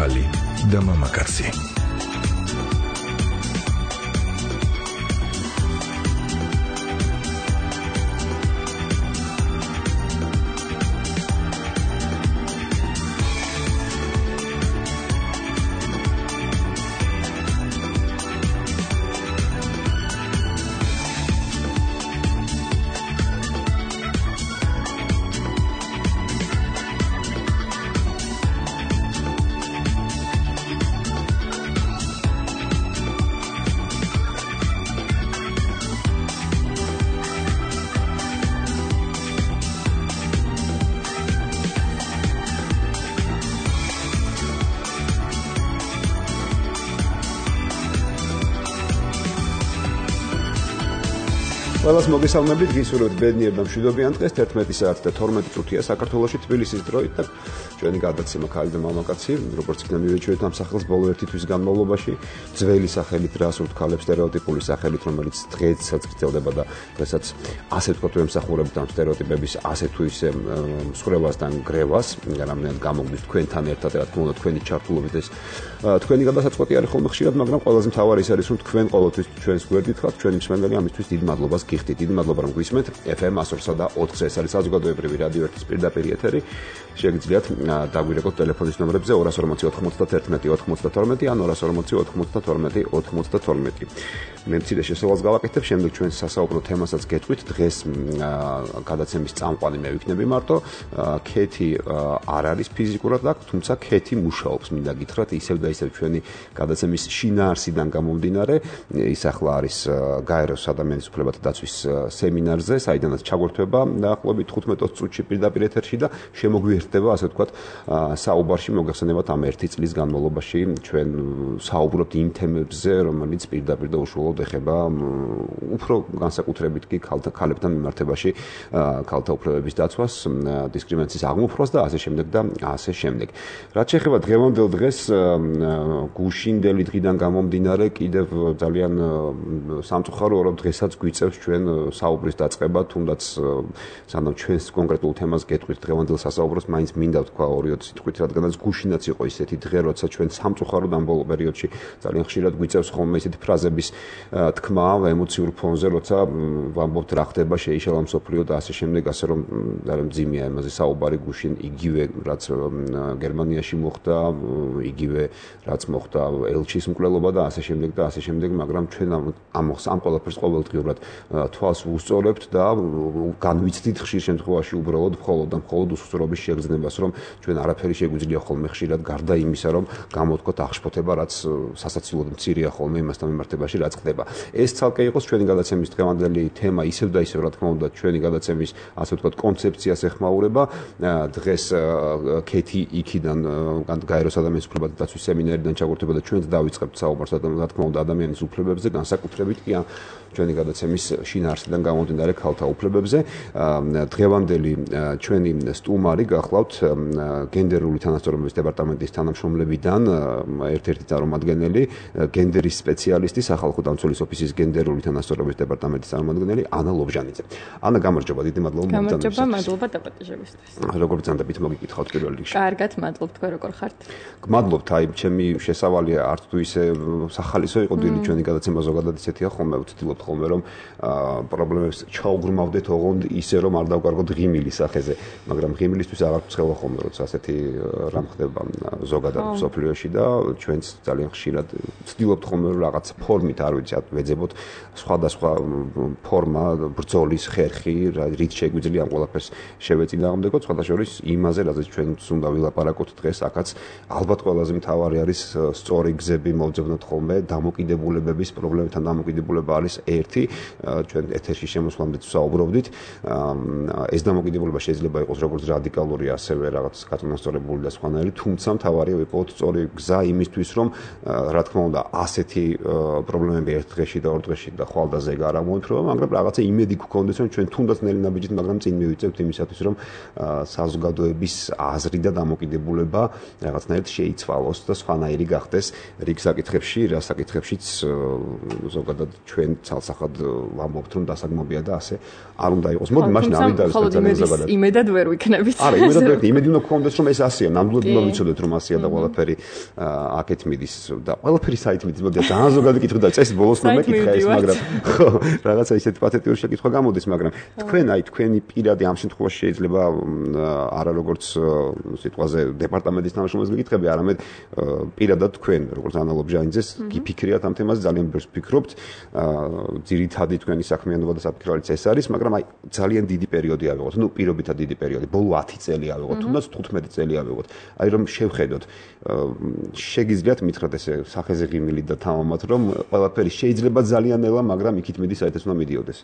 ქალი და მამაკაცი. ყველას მოგესალმებით, გისურვებთ ბედნიერ და მშვიდობიან დღეს 11 საათი და 12 წუთია საქართველოში თბილისის დროით და ჩვენი გადაცემა ქალი და მამაკაცი, როგორც იქნა მივეჭვეთ ამ სახელს ბოლო ერთი თვის განმავლობაში, ძველი სახელით რასურთ ქალებს სტერეოტიპული სახელით, რომელიც დღესაც გრძელდება და დღესაც ასე ვთქვათ, ემსახურებთ ამ სტერეოტიპების ასე თუ ისე მსხრევას და გრევას, რამდენად გამოგდის თქვენთან ერთად, რა თქმა უნდა, თქვენი ჩართულობით ეს თქვენი გადასაწყვეტი არის ხოლმე ხშირად, მაგრამ ყველაზე მთავარი ის არის, რომ თქვენ ყოველთვის ჩვენს გვერდით ხართ, ჩვენი მსმენელი, ამისთვის დიდ მადლობას გიხდით. დიდი მადლობა რომ გვისმენთ. FM 104.4 ეს არის საზოგადოებრივი რადიო ერთის პირდაპირ ეთერი. შეგიძლიათ დაგვირეკოთ ტელეფონის ნომრებზე 240 91 92 ან 240 92 92. მე მცირე შესავალს გავაკეთებ, შემდეგ ჩვენს სასაუბრო თემასაც გეტყვით. დღეს გადაცემის წამყვანი მე ვიქნები მარტო. ქეთი არ არის ფიზიკურად აქ, თუმცა ქეთი მუშაობს, მინდა გითხრათ, ისევ და ისევ ჩვენი გადაცემის შინაარსიდან გამომდინარე. ის ახლა არის გაეროს ადამიანის უფლებათა დაცვის სემინარზე, საიდანაც ჩაგვერთვება დაახლოებით 15-20 წუთში პირდაპირ ეთერში და შემოგვიერთდება, ასე ვთქვათ, საუბარში მოგეხსენებათ ამ ერთი წლის განმავლობაში ჩვენ საუბრობთ იმ თემებზე, რომელიც პირდაპირ და უშუალოდ ეხება უფრო განსაკუთრებით კი ქალებთან მიმართებაში ქალთა უფლებების დაცვას, დისკრიმინაციის აღმოფხვას და ასე შემდეგ და ასე შემდეგ. რაც შეეხება დღევანდელ დღეს, გუშინდელი დღიდან გამომდინარე, კიდევ ძალიან სამწუხაროა, რომ დღესაც გვიწევს ჩვენ საუბრის დაწყება, თუნდაც სანამ ჩვენს კონკრეტულ თემას გეტყვით დღევანდელ სასაუბროს, მაინც მინდა ვთქვა 2-3 სიტყვით, რადგანაც გუშინაც იყო ისეთი დღე, როცა ჩვენ სამწუხაროდ ამ ბოლო პერიოდში ძალიან ხშირად გვიწევს ხოლმე ისეთი ფრაზების თქმა ემოციურ ფონზე, როცა ვამბობთ რა ხდება, შეიშალა მსოფლიო და ასე შემდეგ, ასე რომ ძალიან მძიმეა იმაზე საუბარი გუშინ იგივე რაც გერმანიაში მოხდა, იგივე რაც მოხდა ელჩის მკვლელობა და ასე შემდეგ და ასე შემდეგ, მაგრამ ჩვენ ამ ყველაფერს ყოველდღიურად თვალს ვუსწორებთ და განვიცდით ხშირ შემთხვევაში უბრალოდ მხოლოდ უსწრობის შეგრძნებას, რომ ჩვენ არაფერი შეგვიძლია ხოლმე ხშირად გარდა იმისა, რომ გამოთქვათ აღშფოთება, რაც სასაცილოდ მცირეა ხოლმე იმასთან მიმართებაში, რაც ხდება. ეს ცალკე იყოს ჩვენი გადაცემის დღევანდელი თემა, ისევ და ისევ, რა თქმა უნდა, ჩვენი გადაცემის, ასე ვთქვათ, კონცეფციას ეხმაურება. დღეს ქეთი იქიდან გაეროს ადამიანის უფლებათა დაცვის სემინარიდან ჩაგვერთვება და ჩვენც დავიწყებთ საუბარს, რა თქმა უნდა, ადამიანის უფლებებზე, განსაკუთრებით კი ჩვენი გადაცემის შინაარსიდან გამომდინარე ქალთა უფლებებზე. დღევანდელი ჩვენი სტუმარი გახლავთ გენდერული თანასწორობის დეპარტამენტის თანამშრომლებიდან ერთ-ერთი წარმომადგენელი, გენდერის სპეციალისტი, სახალხო დამცველის ოფისის გენდერული თანასწორობის დეპარტამენტის წარმომადგენელი ანა ლობჟანიძე. ანა, გამარჯობა, დიდი მადლობა მომწონებისთვის. გამარჯობა, მადლობა დაპატიჟებისთვის. როგორ გძანდებით, მოგიკითხავთ პირველ რიგში. კარგად, მადლობთ, თქვენ როგორ ხართ? გმადლობთ, აი, ჩემი შესავალი არც თუ ისე სახალისო იყო დილით ჩვენი გადაცემა ზოგადად ისეთია ხოლმე, ვცდილობთ ხოლმე რომ პრობლემებს ჩაუგრმავდეთ ოღონდ ისე რომ არ დავკარგოთ ღიმილის სახეზე, მაგრამ ღიმილისთვის აღარ ვცხელა ხოლმე, როცა ასეთი რამ ხდება ზოგადად მსოფლიოში და ჩვენც ძალიან ხშირად ვცდილობთ ხოლმე რომ რაღაც ფორმით, არ ვიცი, ვეძებოთ სხვადასხვა ფორმა, ბრძოლის ხერხი, რით შეგვიძლია ამ ყველაფერს შევეწინააღმდეგოთ, სხვადასხვა იმაზე, რაზეც ჩვენც უნდა ვილაპარაკოთ დღეს, აქაც ალბათ ყველაზე მთავარი არის სწორი გზები მოვძებნოთ ხოლმე, დამოკიდებულებების პრობლემებთან დამოკიდებულება არის ერთი, ჩვენ ეთერში შემოსვლამდე ვსაუბრობდით. ეს დამოკიდებულება შეიძლება იყოს როგორც რადიკალური, ასევე რაღაც გაწონასწორებული და სხვანაირი, თუმცა მთავარია ვიპოვოთ სწორი გზა იმისთვის, რომ რა თქმა უნდა, ასეთი პრობლემები ერთ დღეში და ორ დღეში და ხვალდაზე არ აღმოიფრობა, მაგრამ რაღაცა იმედი გქონდეს, რომ ჩვენ თუნდაც ნელი ნაბიჯით, მაგრამ წინ მივიწევთ იმისათვის, რომ საზოგადოების აზრი და დამოკიდებულება რაღაცნაირად შეიცვალოს და სხვანაირი გახდეს რიგ საკითხებში, რა საკითხებშიც ზოგადად ჩვენ ცალსახად ვამბობთ რომ დასაგმობია და ასე არ უნდა იყოს. მოდი მაშინ ავიდაროთ ძალიან ზოგადად. იმედად ვერ ვიქნებით. არა, იმედად ვერ იმედი უნდა გქონდეს რომ ეს ასეა, ნამდვილად უნდა ვიცოდეთ რომ ასეა და ყველაფერი აქეთ მიდის და ყველაფერი საით მიდის. მოდი ძალიან ზოგადი კითხვა და წესი ბოლოს რომ მეკითხა ეს, მაგრამ ხო, რაღაცა ისეთი პათეტიური შეკითხვა გამოდის, მაგრამ თქვენი პირადი ამ შემთხვევაში შეიძლება არა როგორც სიტყვაზე დეპარტამენტის თანამშრომელს მეკითხები, არამედ პირადად თქვენ როგორც ანა ლობჟანიძეს გიფიქრიათ ამ თემაზე, ძალიან ბევრს ფიქრობთ. ძირითადი თქვენი საქმიანობა და საფიქროებიც ეს არის, მაგრამ აი ძალიან დიდი პერიოდი ავიღოთ. ნუ პირობითად დიდი პერიოდი, ბოლო 10 წელი ავიღოთ, თუნდაც 15 წელი ავიღოთ. აი რომ შევხედოთ, შეგიძლიათ მითხრათ ესე სახეზე ღიმილი და თამამად, რომ ყველაფერი შეიძლება ძალიან ნელა, მაგრამ იქით მიდის საერთოდ უნდა მიდიოდეს.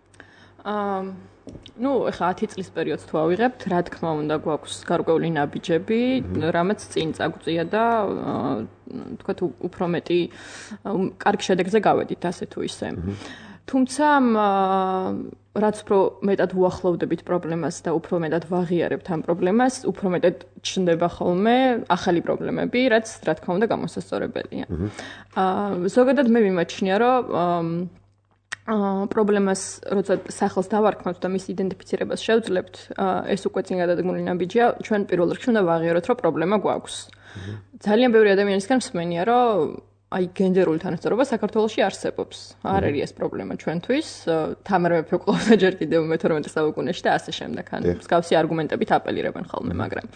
ნუ ეხლა 10 წლის პერიოდს თუ ავიღებთ, რა თქმა უნდა გვაქვს გარკვეული ნაბიჯები, რამაც წინ წაგვწია და თქვათ უფრო მეტი კარგ შედეგზე გავედით ასე თუ ისე. თუმცა რაც უფრო მეტად უახლოვდებით პრობლემას და უფრო მეტად ვაღიარებთ ამ პრობლემას, უფრო მეტად ჩნდება ხოლმე ახალი პრობლემები, რაც რა თქმა უნდა გამოსასწორებელია. ზოგადად მე მიმაჩნია, რომ პრობლემას როცა სახელს დავარქმევთ და მის იდენტიფიცირებას შევძლებთ, ეს უკვე წინ გადადგმული ნაბიჯია, ჩვენ პირველ რიგში უნდა ვაღიაროთ, რომ პრობლემა გვაქვს. ძალიან ბევრი ადამიანისგან მსმენია, რომ აი გენდერული თანასწორობა საქართველოში არსებობს. არ არის ეს პრობლემა ჩვენთვის. თამარ მეფე ყოლოდა ჯერ კიდევ მე-12 საუკუნეში და ასე შემდეგ. ან მსგავსი არგუმენტებით აპელირებენ ხოლმე, მაგრამ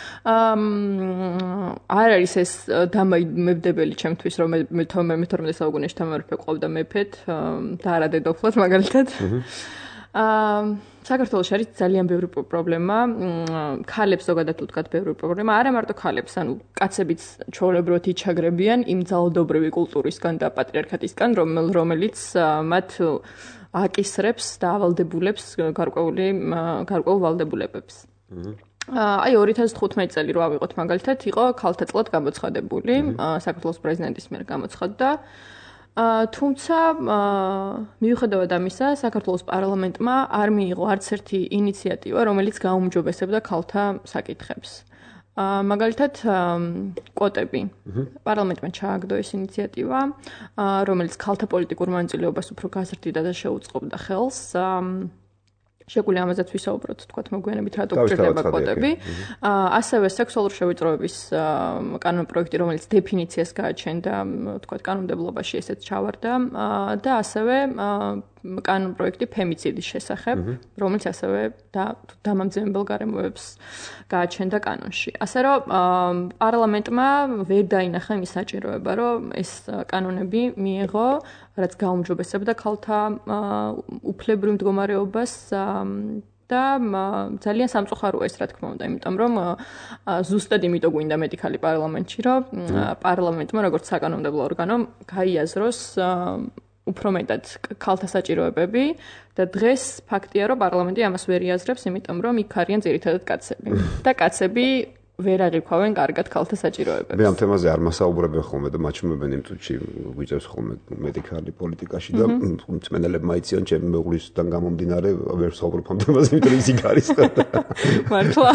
არ არის ეს დამოუკიდებელი ჩემთვის, რომ მე-12 საუკუნეში თამარ მეფე ყოლოდა მეფეთ და არა დედოფლად მაგალითად. საქართველოში არის ძალიან ბევრი პრობლემა, ქალებს ზოგადად ვთქვათ ბევრი პრობლემა, არა მარტო ქალებს, ანუ კაცებიც ჩვეულებრივად იჩაგრებიან იმ ძალადობრივი კულტურისგან და პატრიარქატისგან, რომელიც მათ აკისრებს და ავალდებულებს გარკვეულ ვალდებულებებს. აი 2015 წელი რო ავიღოთ მაგალითად, იყო ქალთა წლად გამოცხადებული, საქართველოს პრეზიდენტის მიერ გამოცხადდა. თუმცა მიუხედავად ამისა, საქართველოს პარლამენტმა არ მიიღო არც ერთი ინიციატივა, რომელიც გაუმჯობესებდა ქალთა საკითხებს. მაგალითად, კვოტები. პარლამენტმა ჩააგდო ეს ინიციატივა, რომელიც ქალთა პოლიტიკურ მონაწილეობას უფრო გაზრდიდა და შეუწყობდა ხელს. შეგვიძლია ამაზეც ვისაუბროთ, თქვათ მოგვიანებით რატო გვჭირდება კვოტები. ასევე სექსუალური შევიწროების კანონპროექტი, რომელიც დეფინიციას გააჩენდა, თქვათ კანონმდებლობაში ესეც ჩავარდა და ასევე კანონპროექტი ფემიციდის შესახებ, რომელიც ასევე დამამძიმებელ გარემოებს გააჩენდა კანონში. ასე რომ პარლამენტმა ვერ დაინახა იმის საჭიროება, რომ ეს კანონები მიეღო, რაც გაუმჯობესებდა ქალთა უფლებრივ მდგომარეობას და ძალიან სამწუხაროა ეს რა თქმა უნდა, იმიტომ რომ ზუსტად იმიტომ გვინდა მეტი ქალი პარლამენტში, რომ პარლამენტმა როგორც საკანონმდებლო ორგანომ გაიაზროს უფრო მეტად ქალთა საჭიროებები და დღეს ფაქტია, რომ პარლამენტი ამას ვერ იაზრებს, იმიტომ რომ იქ არიან ძირითადად კაცები. და კაცები ვერ აღიქვავენ კარგად ქალთა საჭიროებებს. მე ამ თემაზე არ მასაუბრებენ ხოლმე და მაჩვენებენ იმ თუჩი გვიწევს ხოლმე მეტი ქალი პოლიტიკაში და მწმენელებმა იციან ჩემი მეუღლისგან გამომდინარე ვერ ვსაუბრობ ამ თემაზე, იმიტომ ის იქ არის და მართლა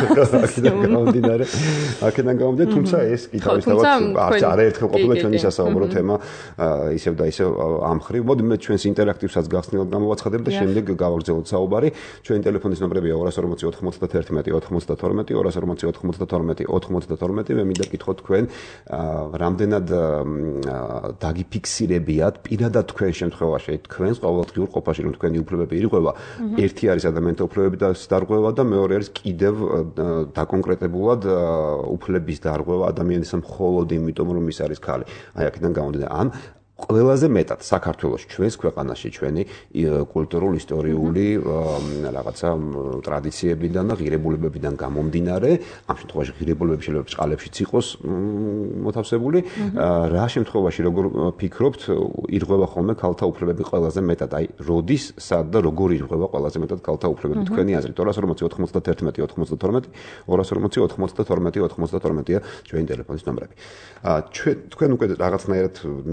აქედან გამომდინარე, თუმცა ეს კი თავისთავად არაერთხელ ყოფილა ჩვენი სასაუბრო თემა ისევ და ისევ ამ მხრივ. მოდი მე ჩვენს ინტერაქტივსაც გახსნილად გამოვაცხადებ და შემდეგ გავაგრძელოთ საუბარი. ჩვენი ტელეფონის ნომრებია 240 91 92 240 92 92 მე მინდა გითხოთ თქვენ რამდენად დაგიფიქსირებიათ პირადად თქვენ შემთხვევაში თქვენს ყოველდღიურ ყოფაში რომ თქვენი უფლებები ირღვევა ერთი არის ადამიანთა უფლებები და დარღვევა და მეორე არის კიდევ დაკონკრეტებულად უფლების დარღვევა ადამიანის მხოლოდ იმიტომ რომ ის არის ქალი აი აქედან გამომდინარე ან ყველაზე მეტად საქართველოს ჩვენს ქვეყანაში ჩვენი კულტურულ ისტორიული რაღაცა ტრადიციებიდან და ღირებულებებიდან გამომდინარე, ამ შემთხვევაში ღირებულებები შეიძლება ბრწყალებშიც იყოს მოთავსებული, რა შემთხვევაში როგორ ფიქრობთ, ირღვევა ხოლმე ქალთა უფლებები ყველაზე მეტად, აი, როდის, სად და როგორ ირღვევა ყველაზე მეტად ქალთა უფლებები თქვენი აზრით? 240 91 92 240 92 92-ია ჩვენი ტელეფონის ნომრები. თქვენ უკვე რაღაცნაირად მიმართულებები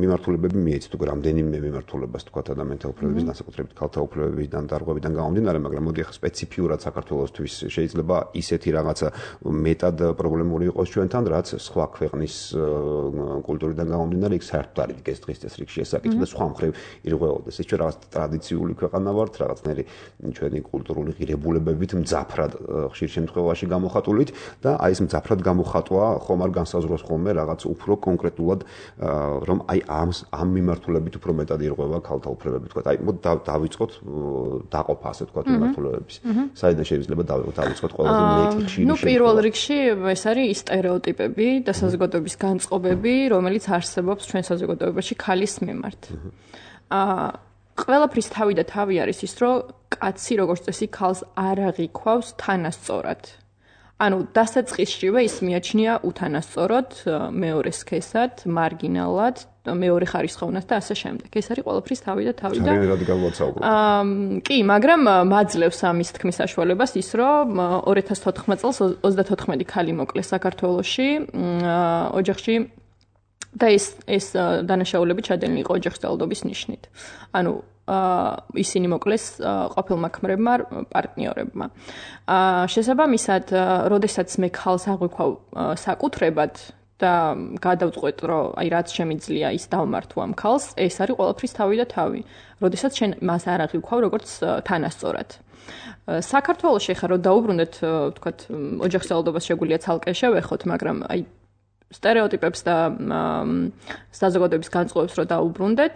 მიღწევები მიეცით უკვე რამდენიმე მიმართულებას თქვა ადამიანთა უფლებების განსაკუთრებით ქალთა უფლებებიდან დარღვევიდან გამომდინარე, მაგრამ მოდი ახლა სპეციფიურად საქართველოსთვის შეიძლება ისეთი რაღაცა მეტად პრობლემური იყოს ჩვენთან, რაც სხვა ქვეყნის კულტურიდან გამომდინარე იქ საერთოდ არ იდგეს დღის წესრიგში ეს საკითხი და სხვა მხრივ ირღვეოდეს. ეს ჩვენ რაღაც ტრადიციული ქვეყანა ვართ, რაღაცნაირი ჩვენი კულტურული ღირებულებებით მძაფრად ხშირ შემთხვევაში გამოხატულით და აი ეს მძაფრად გამოხატვა ხომ არ განსაზღვროს ხოლმე რაღაც უფრო კონკრეტულად რომ აი ამ მიმართულებით უფრო მეტად ირღვევა ქალთა უფლებები თქვა. აი მოდი დავიწყოთ დაყოფა ასე თქვა მიმართულებების. საიდან შეიძლება დავიწყოთ ყველაზე მეტი ხშირი ნუ პირველ რიგში ეს არის სტერეოტიპები და საზოგადოების განწყობები, რომელიც არსებობს ჩვენ საზოგადოებაში ქალის მიმართ. ყველაფრის თავი და თავი არის ის, რომ კაცი როგორც წესი ქალს არ აღიქვავს თანასწორად. ანუ დასაწყისშივე ის მიაჩნია უთანასწოროდ, მეორე სქესად, მარგინალად, მეორე ხარისხოვნად და ასე შემდეგ. ეს არის ყველაფრის თავი და თავი და ძალიან რადიკალურად საუბრობ. კი, მაგრამ მაძლევს ამის თქმის საშუალებას ის, რომ 2014 წელს 34 ქალი მოკლეს საქართველოში ოჯახში და ეს დანაშაულები ჩადენილი იყო ოჯახის ძალადობის ნიშნით. ანუ ისინი მოკლეს ყოფილმა ქმრებმა პარტნიორებმა. შესაბამისად, როდესაც მე ქალს აღვიქვავ საკუთრებად და გადავწყვეტ, რომ აი რაც შემიძლია ის დავმართო ამ ქალს, ეს არის ყველაფრის თავი და თავი. როდესაც შენ მას არ აღვიქვავ როგორც თანასწორად. საქართველოში ხა რომ დაუბრუნდეთ, ვთქვათ, ოჯახის ძალადობას შეგვიძლია ცალკე შევეხოთ, მაგრამ აი სტერეოტიპებს და საზოგადოების განწყობებს რომ დაუბრუნდეთ,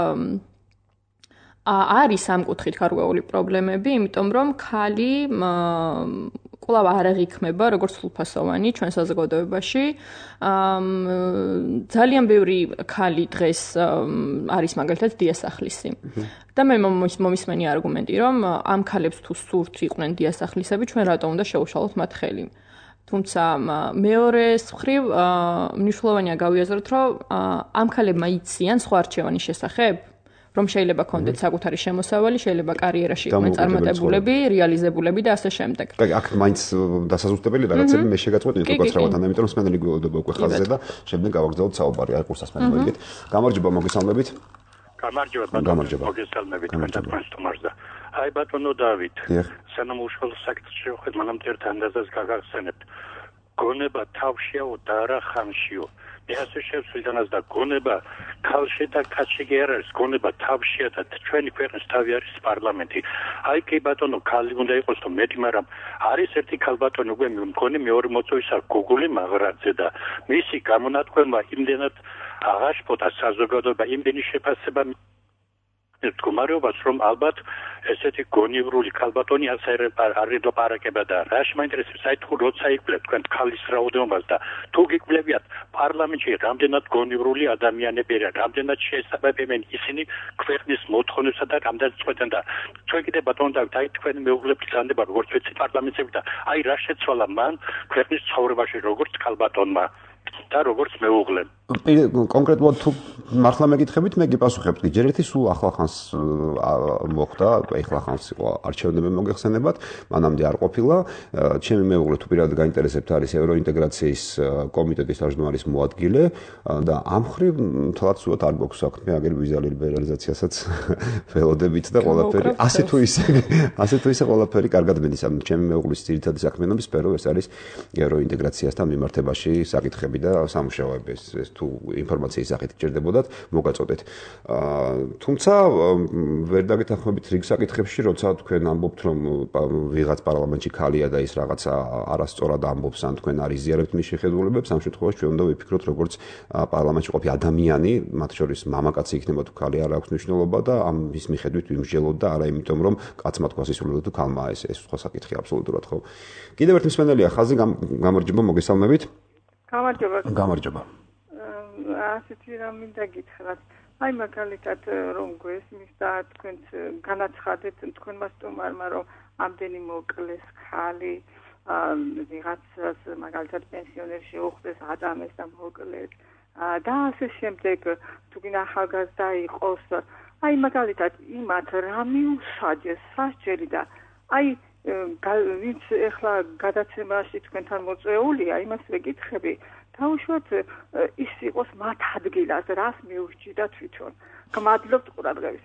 არის ამ კუთხით გარკვეული პრობლემები, იმიტომ რომ ქალი კვლავ არ აღიქმება როგორც სრულფასოვანი ჩვენ საზოგადოებაში. ძალიან ბევრი ქალი დღეს არის მაგალითად დიასახლისი. და მე მომისმენი არგუმენტი, რომ ამ ქალებს თუ სურთ იყვნენ დიასახლისები, ჩვენ რატომ უნდა შევუშალოთ მათ ხელი. თუმცა მეორეს მხრივ მნიშვნელოვანია გავიაზროთ, რომ ამ ქალებმა იციან სხვა არჩევანის შესახებ, რომ შეიძლება კონდეთ საკუთარი შემოსავალი, შეიძლება კარიერაში იყვნენ წარმატებულები, რეალიზებულები და ასე შემდეგ. კი, აქ მაინც დასაზუსტებელი რაღაცები მე შეგაწყვეტინე თუ გაცრავად, იმიტომ რომ სმენელი გვეუბნება უკვე ხაზზე და შემდეგ გავაგრძელოთ საუბარი, არ ყურს ასმენი მოიგეთ. გამარჯობა, მოგესალმებით. გამარჯობა, მოგესალმებით თქვენ სტუმარს და აი ბატონო დავით, სანამ უშუალო საკითხში შევხვდით, მანამ ერთ ანდაზას გაგახსენებთ. გონება თავშია და არა ხამშიო. მე ასე შევსვიდანაც და გონება ქალში და კაცში კი არ არის, გონება თავშია და ჩვენი ქვეყნის თავი არის პარლამენტი. აი კი ბატონო, ქალი უნდა იყოს თუ მეტი, მაგრამ არის ერთი ქალბატონი უკვე მგონი მეორე მოწვევისა გუგული მაღრაძე და მისი გამონათქვამება იმდენად აღაშფოთა საზოგადოება, იმდენი შეფასება მდგომარეობას, რომ ალბათ ესეთი გონივრული ქალბატონი არ ილაპარაკება და რაში მაინტერესებს, აი თუ როცა იკვლევთ თქვენ ქალის რაოდენობას და თუ გიკვლევიათ პარლამენტში რამდენად გონივრული ადამიანები არიან, რამდენად შეესაბამებენ ისინი ქვეყნის მოთხოვნებსა და რამდენად წყვეტენ და ჩვენ კიდე ბატონო დავით, აი თქვენ მეუღლე ბრძანდება როგორც ვიცი პარლამენტში და აი რა შეცვალა მან ქვეყნის ცხოვრებაში როგორც ქალბატონმა და როგორც მეუღლემ. კონკრეტულად თუ მართლა მეკითხებით, მე გიპასუხებთ. ჯერ ერთი სულ ახლახანს მოხდა, ახლახანს იყო არჩევნები მოგეხსენებათ, მანამდე არ ყოფილა. ჩემი მეუღლე თუ პირადად გაინტერესებთ არის ევროინტეგრაციის კომიტეტის თავმჯდომარის მოადგილე და ამ მხრივ თვალად სულად არ გვაქვს საქმე, აგერ ვიზა ლიბერალიზაციასაც ველოდებით და ყველაფერი ასე თუ ისე ყველაფერი კარგად მედის. ჩემი მეუღლის ძირითადი საქმიანობის სფერო ეს არის ევროინტეგრაციასთან მიმართებაში საკითხები და სამუშაოები. ეს თუ ინფორმაციის სახით ჭირდებოდათ, მოგაწოდეთ. თუმცა ვერ დაგეთანხმებით რიგ საკითხებში, როცა თქვენ ამბობთ, რომ ვიღაც პარლამენტში ქალია და ის რაღაცა არასწორად ამბობს, ან თქვენ არ იზიარებთ მის შეხედულებებს, ამ შემთხვევაში ჩვენ უნდა ვიფიქროთ, როგორც პარლამენტში ყოფი ადამიანი, მათ შორის მამაკაცი იქნება თუ ქალი არ აქვს მნიშვნელობა და ამის მიხედვით ვიმსჯელოთ და არა იმიტომ, რომ კაცმა თქვას ისულოდა თუ ქალმა ეს სხვა საკითხი აბსოლუტურად ხო. კიდევ ერთი მსმენელია ხაზი, გამარჯობა, მოგესალმებით. გამარჯობა. ასეთი რამ მინდა გითხრათ. აი მაგალითად რომ გვესმის და თქვენ განაცხადეთ თქვენმა სტუმარმა რომ ამდენი მოკლეს ხალი ვიღაცას მაგალითად პენსიონერს შეუხდეს ადამიანს და მოკლეს და ასე შემდეგ თუ გინდა ახალგაზრდა იყოს აი მაგალითად იმათ რა მიუსაჯეს სასჯელი და აი ვინც ეხლა გადაცემაში თქვენთან მოწვეულია, იმას ვეკითხები, თავშოთ ის იყოს მათ ადგილას, რას მიურჩიდა თვითონ. გმადლობთ ყურადღებით.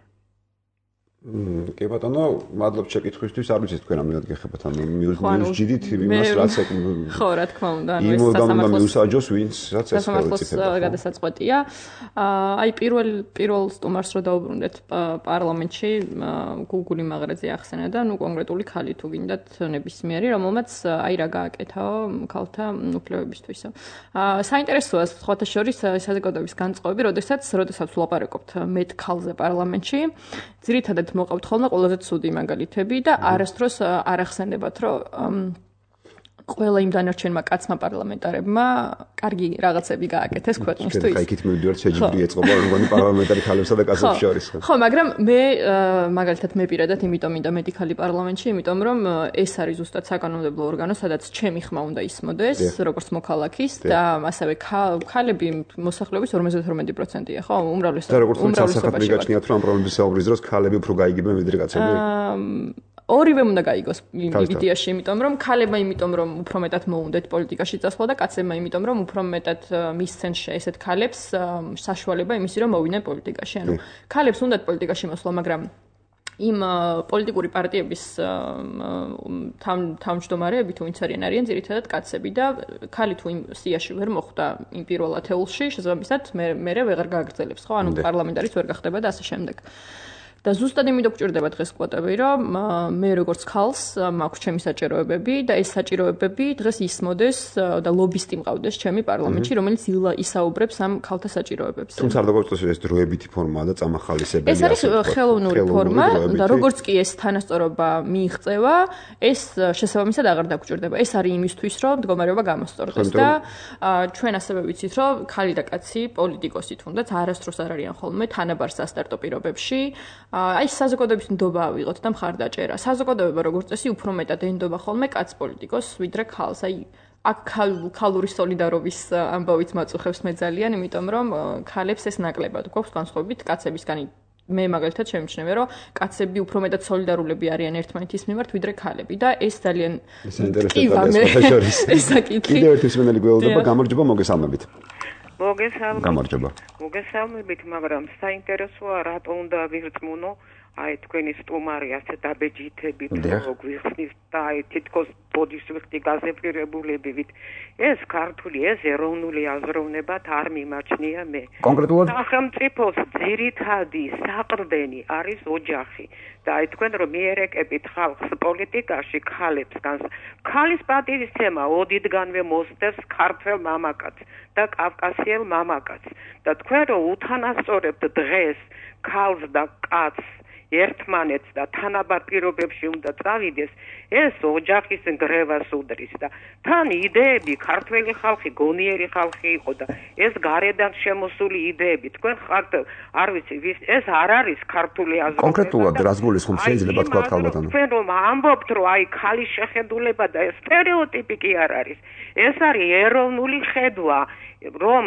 კი ბატონო, მადლობთ შეკითხვისთვის, არ ვიცი თქვენ ამილად გეხებათ, ანუ მიუსჯიდით იმას, რაც ხო, რა თქმა უნდა, ანუ ეს სასამართლოს ვინც რაც ეს სასამართლოს გადასაწყვეტია. აი პირველ სტუმარს რო დაუბრუნდეთ პარლამენტში, გუგული მაღრეძე ახსენა და ნუ კონკრეტული ქალი თუ გინდათ ნებისმიერი, რომელმაც აი რა გააკეთაო ქალთა უფლებებისთვისო. საინტერესოა სხვათა შორის საზოგადოების განწყობები, როდესაც ვლაპარაკობთ მეტ ქალზე პარლამენტში, ძირითადად მოყავთ ხოლმე ყველაზე ცუდი მაგალითები და არასდროს არ ახსენებათ, რომ ყველა იმ დანარჩენმა კაცმა პარლამენტარებმა კარგი რაღაცები გააკეთეს ქვეყნისთვის. ხა იქით მივიდივართ შეჯიბრი ეწყობა რომანი პარლამენტარი ქალებსა და კაცებს შორის. ხო, მაგრამ მე მაგალითად მე პირადად იმიტომ მინდა მეტი ქალი პარლამენტში, იმიტომ რომ ეს არის ზუსტად საკანონმდებლო ორგანო, სადაც ჩემი ხმა უნდა ისმოდეს, როგორც მოქალაქის და ასევე ქალები მოსახლეობის 52%-ია, ხო? უმრავლესობა. და როგორც თვალსაჩინო მიგაჩნიათ, რომ ამ პრობლემის საუბრის დროს ქალები უფრო გაიგებენ ვიდრე კაცები? ორივე უნდა გაიგოს იმ იდეაში, იმიტომ რომ ქალებმა იმიტომ რომ უფრო მეტად მოუნდეთ პოლიტიკაში წასვლა და კაცებმა იმიტომ რომ უფრო მეტად მისცენ ესეთ ქალებს საშუალება იმისი რომ მოვიდნენ პოლიტიკაში. ანუ ქალებს უნდათ პოლიტიკაში მოსვლა, მაგრამ იმ პოლიტიკური პარტიების თავმჯდომარეები თუ ვინც არიან ძირითადად კაცები და ქალი თუ იმ სიაში ვერ მოხვდა იმ პირველ ათეულში, შესაბამისად მე ვეღარ გააგრძელებს, ხო? ანუ პარლამენტარიც ვერ გახდება და ასე შემდეგ. და ზუსტად იმიტომ გვჭირდება დღეს კვოტები, რომ მე როგორც ქალს მაქვს ჩემი საჭიროებები და ეს საჭიროებები დღეს ისმოდეს და ლობისტი მყავდეს ჩემი პარლამენტში, რომელიც ისაუბრებს ამ ქალთა საჭიროებებს. თუმცა არ დაგვრჩოს ეს დროებითი ფორმაა და წამახალისებელი. ეს არის ხელოვნური ფორმა და როგორც კი ეს თანასწორობა მიიღწევა, ეს შესაბამისად აღარ დაგვრჩება. ეს არის იმისთვის, რომ მდგომარეობა გამოსწორდეს და ჩვენ ასევე ვიცით, რომ ქალი და კაცი პოლიტიკოსი თუნდაც არასდროს არ არიან ხოლმე თანაბარ სასტარტო პირობებში. აი საზოგადოების ნდობა ავიღოთ და მხარდაჭერა. საზოგადოება როგორც წესი უფრო მეტად ენდობა ხოლმე კაც პოლიტიკოსს ვიდრე ქალს. აი აქ ქალური სოლიდარობის ამბავით მაწუხებს მე ძალიან, იმიტომ რომ ქალებს ეს ნაკლებად გვაქვს განსხვავებით კაცებისგან. მე მაგალითად შემჩნევია, რომ კაცები უფრო მეტად სოლიდარულები არიან ერთმანეთის მიმართ ვიდრე ქალები და ეს ძალიან კიდევ ერთი მსმენელი გველდება, გამარჯობა, მოგესალმებით. მოგესალმებით, მაგრამ საინტერესოა რატო უნდა ვირწმუნო აი თქვენი სტუმარი ასე დაბეჯითებით გვიხსნის და აი თითქოს ბოდისვიხტი გაზეპირებულებივით ეს ქართული ეს ეროვნული აზროვნებად არ მიმაჩნია მე კონკრეტულად სახელმწიფოს ძირითადი საყრდენი არის ოჯახი და აი თქვენ რომ მიერეკებით ხალხს პოლიტიკაში ქალებს ქალის პატივისცემა ოდითგანვე მოსდევს ქართველ მამაკაცს და კავკასიელ მამაკაცს და თქვენ რომ უთანასწორებთ დღეს ქალს და კაცს ერთმანეთს და თანაბარ პირობებში უნდა წავიდეს, ეს ოჯახის ნგრევას უდრის და თან იდეები ქართველი ხალხი, გონიერი ხალხი იყო და ეს გარედან შემოსული იდეები, თქვენ ხართ, არ ვიცი, ეს არ არის ქართული აზროვნება. კონკრეტულად რას გულისხმობთ შეიძლება თქვა ქალბატონო? თქვენ რომ ამბობთ, რომ აი ქალის შეხედულება და ეს სტერეოტიპი კი არ არის. ეს არის ეროვნული ხედვა, რომ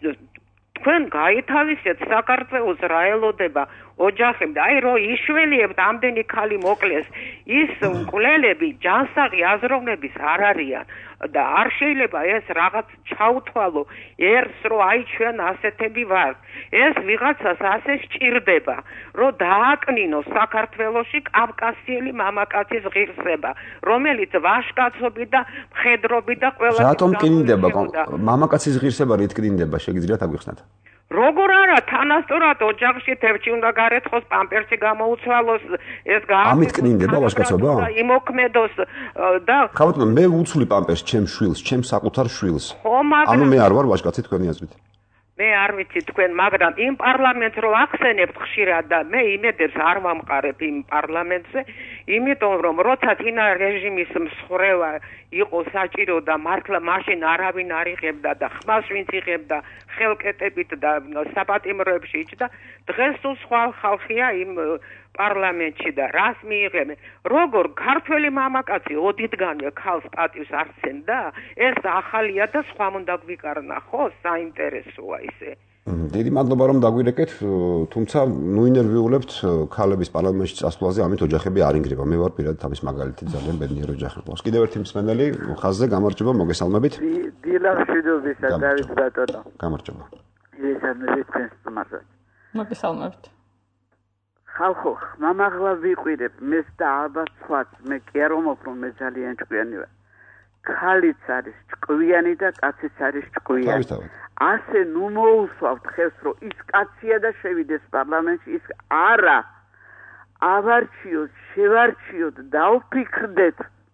თქვენ გაითავისეთ საქართველოს რა ელოდება ოჯახები და აი რო იშველიებთ ამდენი ქალი მოკლეს ის მკვლელები ჯანსაღი აზროვნების არ არიან და არ შეიძლება ეს რაღაც ჩაუთვალო ერთს რომ აი ჩვენ ასეთები ვართ ეს ვიღაცას ასე სჭირდება რომ დააკნინოს საქართველოში კავკასიელი მამაკაცის ღირსება რომელიც ვაჟკაცობით და მხედრობით და ყველა რატომ კნინდება მამაკაცის ღირსება რით კნინდება შეგიძლიათ აგვიხსნათ როგორ არა თანასწორად ოჯახში თევზი უნდა გარეცხოს პამპერსი გამოუცვალოს ეს ამით კნინდება ვაჟკაცობა იმოქმედოს და ხავთ მე უცვლი პამპერს ჩემ შვილს ჩემ საკუთარ შვილს ანუ მე არ ვარ ვაჟკაცი თქვენი აზრით მე არ ვიცი თქვენ მაგრამ იმ პარლამენტს რო ახსენებთ ხშირად და მე იმედებს არ ვამყარებ იმ პარლამენტზე იმიტომ რომ როცა თინა რეჟიმის მსხრევა იყო საჭირო და მართლა მაშინ არავინ არ იღებდა და ხმას ვინც იღებდა ხელკეტებით და საპატიმროებში იჭდა დღეს თუ სხვა ხალხია იმ პარლამენტში და რას მიიღებენ როგორ ქართველი მამაკაცი ოდითგანვე ქალს პატივს არ სცემდა ეს ახალია და სხვამ უნდა გვიკარნა ხო საინტერესოა ისე დიდი მადლობა რომ დაგვირეკეთ, თუმცა ნუ ინერვიულებთ ქალების პარლამენტში წასვლაზე, ამით ოჯახები არ ინგრება. მე ვარ პირადად ამის მაგალითი, ძალიან ბედნიერი ოჯახი ყავს. კიდევ ერთი მსმენელი ხაზზე გამარჯობა, მოგესალმებით. დილამშვიდობისა დავით ბატონო. გამარჯობა. ისამებით თემასად. მოგესალმებით. ხალხო, მამაღლა ვიყვირებ, მეც და ალბათ სხვაც, მე კი არ ვამბობ, რომ მე ძალიან ჭკვიანი ვარ. ქალიც არის ჭკვიანი და კაციც არის ჭკვიანი. ასე ნუ მოусვავთ ხეს, რომ ის კაცია და შევიდეს პარლამენტში, ის არა. ავარჩიოთ, შევარჩიოთ, დავფიქრდეთ.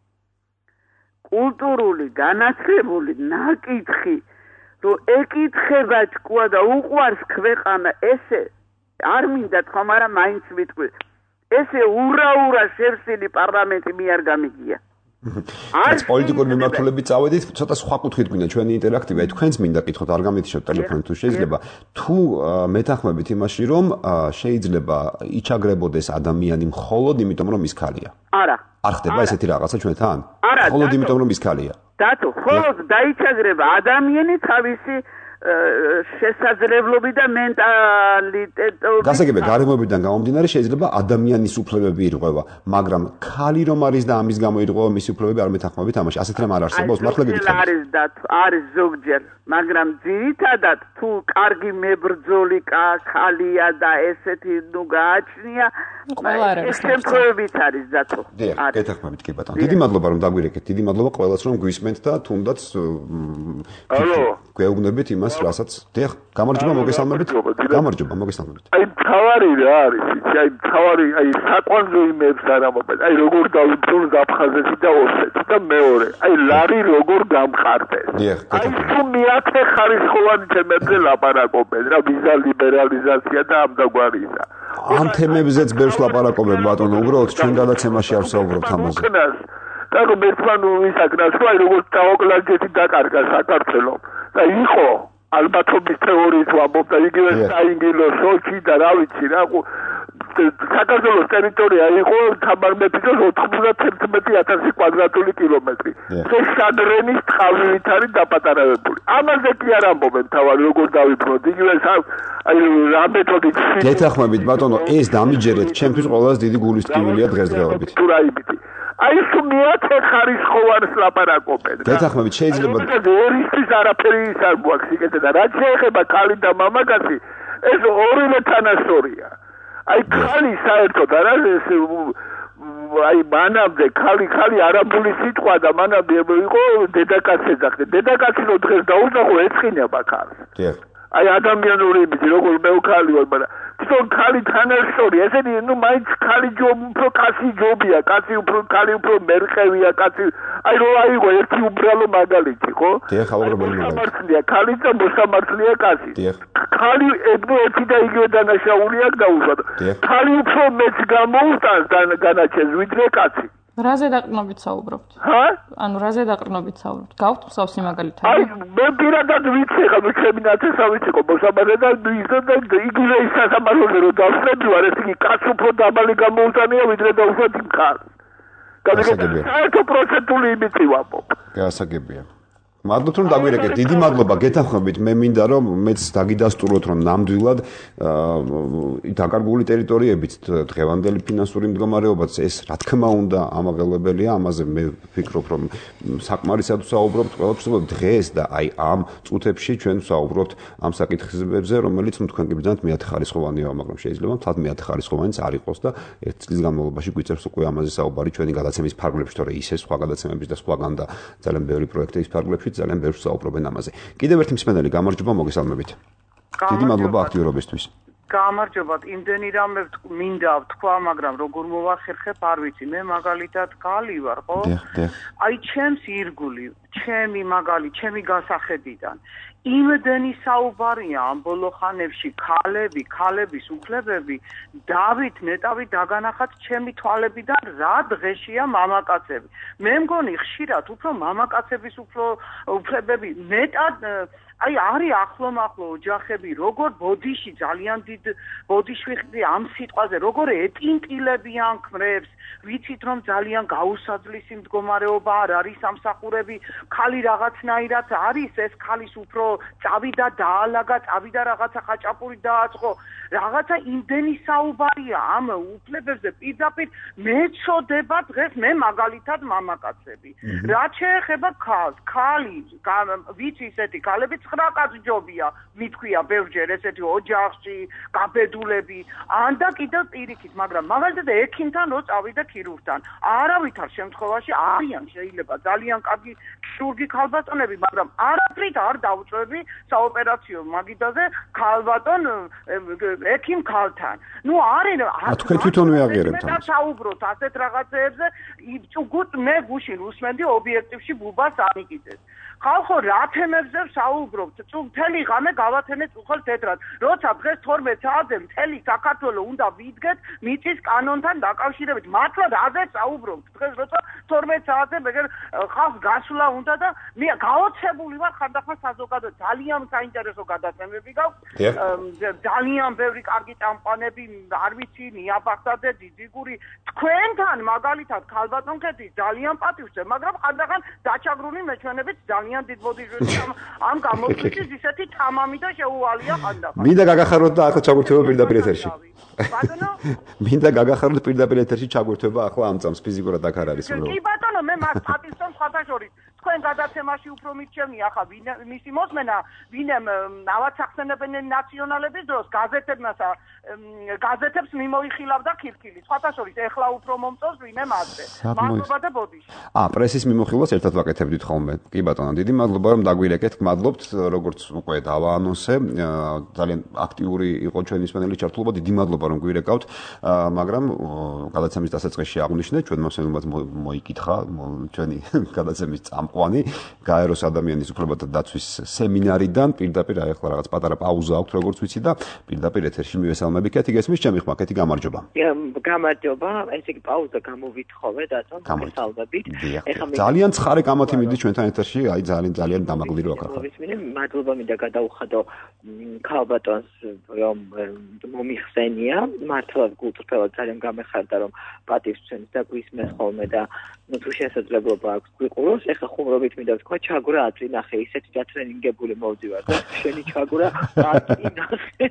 კულტურული, განათლებული ნაკითხი, რომ ეკითხება ჭკუა და უყვარს ქვეყანა, ესე არ მინდა თქვა, მაგრამ მაინც ვიტყვი. ესე ურა შევსილი პარლამენტი მე არ გამიგია. რაც პოლიტიკური მიმართულებით წავედით, ცოტა სხვა კუთხით გვინდა ჩვენი ინტერაქტივი, თქვენც მინდა კითხოთ, არ გამითიშოთ ტელეფონით თუ შეიძლება. თუ მეთანხმებით იმაში, რომ შეიძლება იჩაგრებოდეს ადამიანი მხოლოდ იმიტომ, რომ ის ქალია. არა. არ ხდება ესეთი რაღაცა ჩვენთან? მხოლოდ იმიტომ, რომ ის ქალია. დათო, მხოლოდ დაიჩაგრება ადამიანი თავისი შესაძლებლობი და მენტალიტეტი. გასაგებია, გარემოებიდან გამომდინარე შეიძლება ადამიანის უფლებები ირღვევა, მაგრამ ქალი რომ არის და ამის გამო ირღვევა მისი უფლებები არ მეთანხმებით ამაში. ასეთ რამ არ არსებობს, მართლა გითხრათ. არის დათო, არის ზოგჯერ, მაგრამ ძირითადად თუ კარგი მებრძოლი ქალია და ესეთი ნუ გააჩნია, ეს შემთხვევებიც არის დათო. არის. გეთანხმებით კი ბატონო. დიდი მადლობა რომ დაგვირეკეთ. დიდი მადლობა ყველას რომ გვისმენთ და თუნდაც გვეუბნებით იმას, რასაც დიახ, გამარჯობა, მოგესალმებით. გამარჯობა, მოგესალმებით. აი თავარი რა არის, იცი, აი თავარი, აი საკვანძო იმებს არ ამობენ. აი როგორ დავიბრუნ აფხაზეთი და ოსეთი და მეორე, აი ლარი როგორ გამყარდეს. დიახ, აი თუ მეათე ხარისხოვანი თემებზე ლაპარაკობენ, რა ვიზა ლიბერალიზაცია და ამდაგვარისა. ამ თემებზეც ბევრს ლაპარაკობენ ბატონო, უბრალოდ ჩვენ გადაცემაში არ ვსაუბრობთ ამაზე. და რომ ერთმანუ ისაკნას, რომ აი როგორ დაოკლაჯეთი დაკარგა საქართველოს და იყო ალბათობის თეორიის ვამბობ და იგივე საინგილო სოჩი და რა ვიცი რა საქართველოს ტერიტორია იყო თამარ მეფის 91,000 კვადრატული კილომეტრი. ეს შადრენის ტყავით არის დაპატარავებული. ამაზე კი არ ამბობენ თავარი როგორ დავიბრუნოთ. იგივე აი რა მეთოდით გეთანხმებით ბატონო, ეს დამიჯერეთ, ჩემთვის ყველაზე დიდი გულისწყმულია დღესდღეობით. აი თუ მეათე ხარისხოვანს ლაპარაკობენ. გეთანხმებით, შეიძლება ერისთვის არაფერი ის არ გვაქვს იკეთე და რაც შეეხება ქალი და მამაკაცი, ეს ორივე თანასწორია. აი ქალი საერთოდ არა ეს აი მანამდე ქალი არაბული სიტყვა და მანამდე იყო დედაკაცი ეძახდა. დედაკაცი რო დღეს დაუძახო ეცხინება ქალს. დიახ. აი ადამიანური იმითი როგორ მე ვქალი ვარ, მაგრამ თვითონ ქალი თანასწორია. ესენი ნუ მაინც ქალი უფრო კაცი ჯობია, ქალი უფრო მერყევია, კაცი აი რო აიღო ერთი უბრალო მაგალითი, ხო? დიახ, აღრობელი მაგალითია, ქალი და მოსამართლეა კაცი. დიახ. ქალი ერთი და იგივე დანაშაული აქვს დაუშვათ. ქალი უფრო მეც გამოუტანს განაჩენს ვიდრე კაცი. რაზე დაყრდნობით საუბრობთ? ანუ რაზე დაყრდნობით საუბრობთ? გავთ მსავსი მაგალითად? აი, მე პირადად ვიცი, ხა ჩემი ნაცესავით იყო მოსამართლე და იგივე ის სასამართლოზე რომ დავსწრები ვარ, ეს იგი კაც უფრო დაბალი გამოუტანია ვიდრე დაუშვათ იმ ქალს. გასაგებია. საერთო პროცენტული იმითი ვამბობ. გასაგებია. მადლობთ რომ დაგვირეკეთ. დიდი მადლობა, გეთანხმებით. მე მინდა რომ მეც დაგიდასტუროთ რომ ნამდვილად დაკარგული ტერიტორიებით დღევანდელი ფინანსური მდგომარეობაც ეს რა თქმა უნდა ამაღლებელია. ამაზე მე ვფიქრობ რომ საკმარისად ვსაუბრობთ ყველაფერზე დღეს და აი ამ წუთებში ჩვენ ვსაუბრობთ ამ საკითხებზე, რომელიც თქვენ კი ბრძანთ მეათე ხარისხოვანია, მაგრამ შეიძლება თათ მეათე ხარისხოვანიც არ იყოს და ერთ წლის განმავლობაში გვიწერს უკვე ამაზე საუბარი ჩვენი გადაცემის ფარგლებში, თორე ისე სხვა გადაცემების და სხვაგან და ძალიან ბევრი პროექტი ის ფარგლებში ძალიან ბევრს საუბრობენ ამაზე. კიდევ ერთი მსმენელი, გამარჯობა, მოგესალმებით. დიდი მადლობა აქტიურობისთვის. გამარჯობა, იმდენი რამე მინდა ვთქვა, მაგრამ როგორ მოვახერხებ არ ვიცი. მე მაგალითად ქალი ვარ, ხო? აი ჩემს ირგული, ჩემი ჩემი გასახედიდან იმდენი საუბარია ამ ბოლო ხანებში ქალების უფლებები დავით ნეტავი დაგანახათ ჩემი თვალებიდან რა დღეშია მამაკაცები. მე მგონი ხშირად უფრო მამაკაცების უფლებები მეტად აი არის ახლო ოჯახები, როგორ ბოდიში ძალიან დიდ ბოდიში ვიხდი ამ სიტყვაზე, როგორ ეტინტილებიან ქმრებს, ვიცით რომ ძალიან გაუსაძლისი მდგომარეობა არ არის სამსახურები, ხალი რაღაცნაირად არის ეს ხალის უფრო წავიდა დაალაგა, წავიდა რაღაცა ხაჭაპური დააწყო, რაღაცა იმდენი საუბარია ამ უფლებებზე პირდაპირ მეწოდება დღეს მე მაგალითად მამაკაცები. რაც შეეხება ქალს, ხალი ვიცი ისეთი ქალები 9 კაცს ჯობია, მithქვია ბევრჯერ ესეთი ოჯახში, გაბედულები, ან და კიდევ პირიქით, მაგრამ მაგალითად ექიმთან რო წავიდა ქირურგთან, არავითარ შემთხვევაში არიან შეიძლება ძალიან კარგი ქირურგი ქალბატონები, მაგრამ არაფრით არ დაუწევი საოპერაციო მაგიდაზე ქალბატონ ექიმ ქალთან. ნუ არის თქვენ თვითონ ვიაღიერებთ ამას. მე საუბრობთ ასეთ რაღაცეებზე, იგუთ მე გუშინ უსმენდი ობიექტივში ბუბას ანიკიძეს. ხალხო რა თემებზე საუბრობთ? მთელი ღამე გავათენეთ უხელ თეთრად. როცა დღეს 12 საათზე მთელი საქართველო უნდა ვიდგეთ მიწის კანონთან დაკავშირებით. მართლა რაზე საუბრობთ? დღეს როცა 12 საათზე მეგერ ხალხს გასვლა უნდა და მე გაოცებული ვარ ხანდახან საზოგადო ძალიან საინტერესო გადაცემები გაქვს. ძალიან ბევრი კარგი წამყვანები, არ ვიცი, ნიაბახტაძე, ძიძიგური, თქვენთან მაგალითად ქალბატონქეთი ძალიან პატივს, მაგრამ ხანდახან დაჩაგრული მეჩვენებით ძალიან დიდ ბოდიჟურში ამ გამოსვლის ისეთი თამამი და შეუვალია ხანდახან. მინდა გაგახაროთ და ახლა ჩაგვერთვება პირდაპირ ეთერში. ბატონო? მინდა გაგახაროთ პირდაპირ ეთერში ჩაგვერთვება ახლა ამ წამს ფიზიკურად აქ არ არის უბრალოდ. კი ბატონო, მე მას პატივსთან სხვათა შორის თქვენ გადაცემაში უფრო მიჩვენია ახლა მისი მოსმენა, ვინემ ავაცახსენებენ ნაციონალების დროს გაზეთებს მიმოიხილავდა ქირქილი. სხვათა შორის ეხლა უფრო მომწონს ვინემ ასე. მადლობა და ბოდიში. პრესის მიმოხილვას ერთად ვაკეთებდით ხოლმე. კი ბატონო, დიდი მადლობა რომ დაგვირეკეთ. გმადლობთ, როგორც უკვე დავაანონსე, ძალიან აქტიური იყო ჩვენი მსმენელი ჩართულობა. დიდი მადლობა რომ გვირეკავთ, მაგრამ გადაცემის დასაწყისში აღვნიშნეთ, ჩვენ მოსმენელმაც მოიკითხა ჩვენი გადაცემის წამყვანი გაეროს ადამიანის უფლებათა დაცვის სემინარიდან პირდაპირ აი ახლა რაღაც პატარა პაუზა აქვს როგორც ვიცი და პირდაპირ ეთერში მივესალმები. კეთი გესმის ჩემი ხმა, კეთი გამარჯობა. გამარჯობა, ესე იგი პაუზა გამოვითხოვე დათო, მოგესალმებით. ეხლა ძალიან ცხარე კამათი მიდის ჩვენთან ეთერში, აი ძალიან დამაკლდირო აქ ახლა. მადლობა მინდა გადაუხადო ქალბატონს რომ მომიხსენია, მართლა გულწრფელად ძალიან გამეხარდა რომ პატივს ჩვენს და გვისმენს ხოლმე და თუ შესაძლებლობა აქვს გვიყუროს, ეხლა ხუმრობით მინდა ვთქვა, ჩაგვრა აწინახე, ისეთი დატრენინგებული მოვდივარ და შენი ჩაგვრა აწინახე.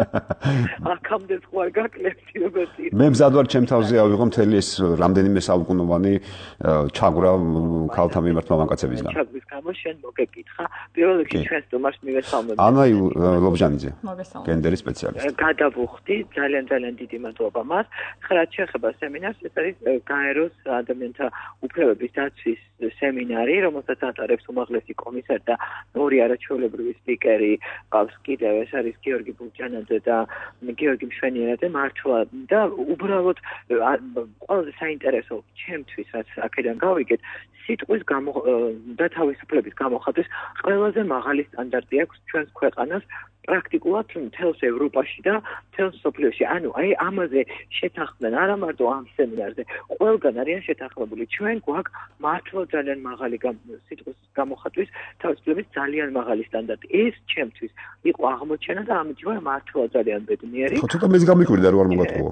აქამდე სხვა გაკლებში როგორი. მე მზად ვარ ჩემ თავზე ავიღო მთელი ეს რამდენიმე საუკუნოვანი ჩაგვრა ქალთა მიმართ მამაკაცებისგან. ჩაგვის გამო შენ მოგეკითხა, პირველ რიგში ჩვენს სტუმარს მივესალმებ. ანაი ლობჟანიძე. გენდერის სპეციალისტი. გადავუხდი, ძალიან დიდი მადლობა მას. ხა რაც შეეხება სემინარს, ეს არის გაეროს ადამიანთა უფლებების დაცვის სემინარი, რომელსაც ატარებს უმაღლესი კომისარი და ორი არაჩვეულებრივი სპიკერი, ყავს კიდევ ეს არის გიორგი ბუჯანაძე და გიორგი მშვენიერაძე, მართლა და უბრალოდ ყველაზე საინტერესო ჩემთვის რაც აქედან გავიგეთ, სიტყვის და თავისუფლების გამოხატვის ყველაზე მაღალი სტანდარტი აქვს ჩვენს ქვეყანას პრაქტიკულად მთელს ევროპაში და მთელს მსოფლიოში. ანუ აი ამაზე შეთანხმდნენ არა მარტო ამ სემინარზე, ყველგან არიან შეთანხმებული. ჩვენ გვაქვს მართლა ძალიან მაღალი სიტყვის გამოხატვის თავისუფლების ძალიან მაღალი სტანდარტი. ეს ჩემთვის იყო აღმოჩენა და ამით ვარ მართლა ძალიან ბედნიერი. ხო, ცოტა მეც გამიკვირდა რომ არ მოგატყუო.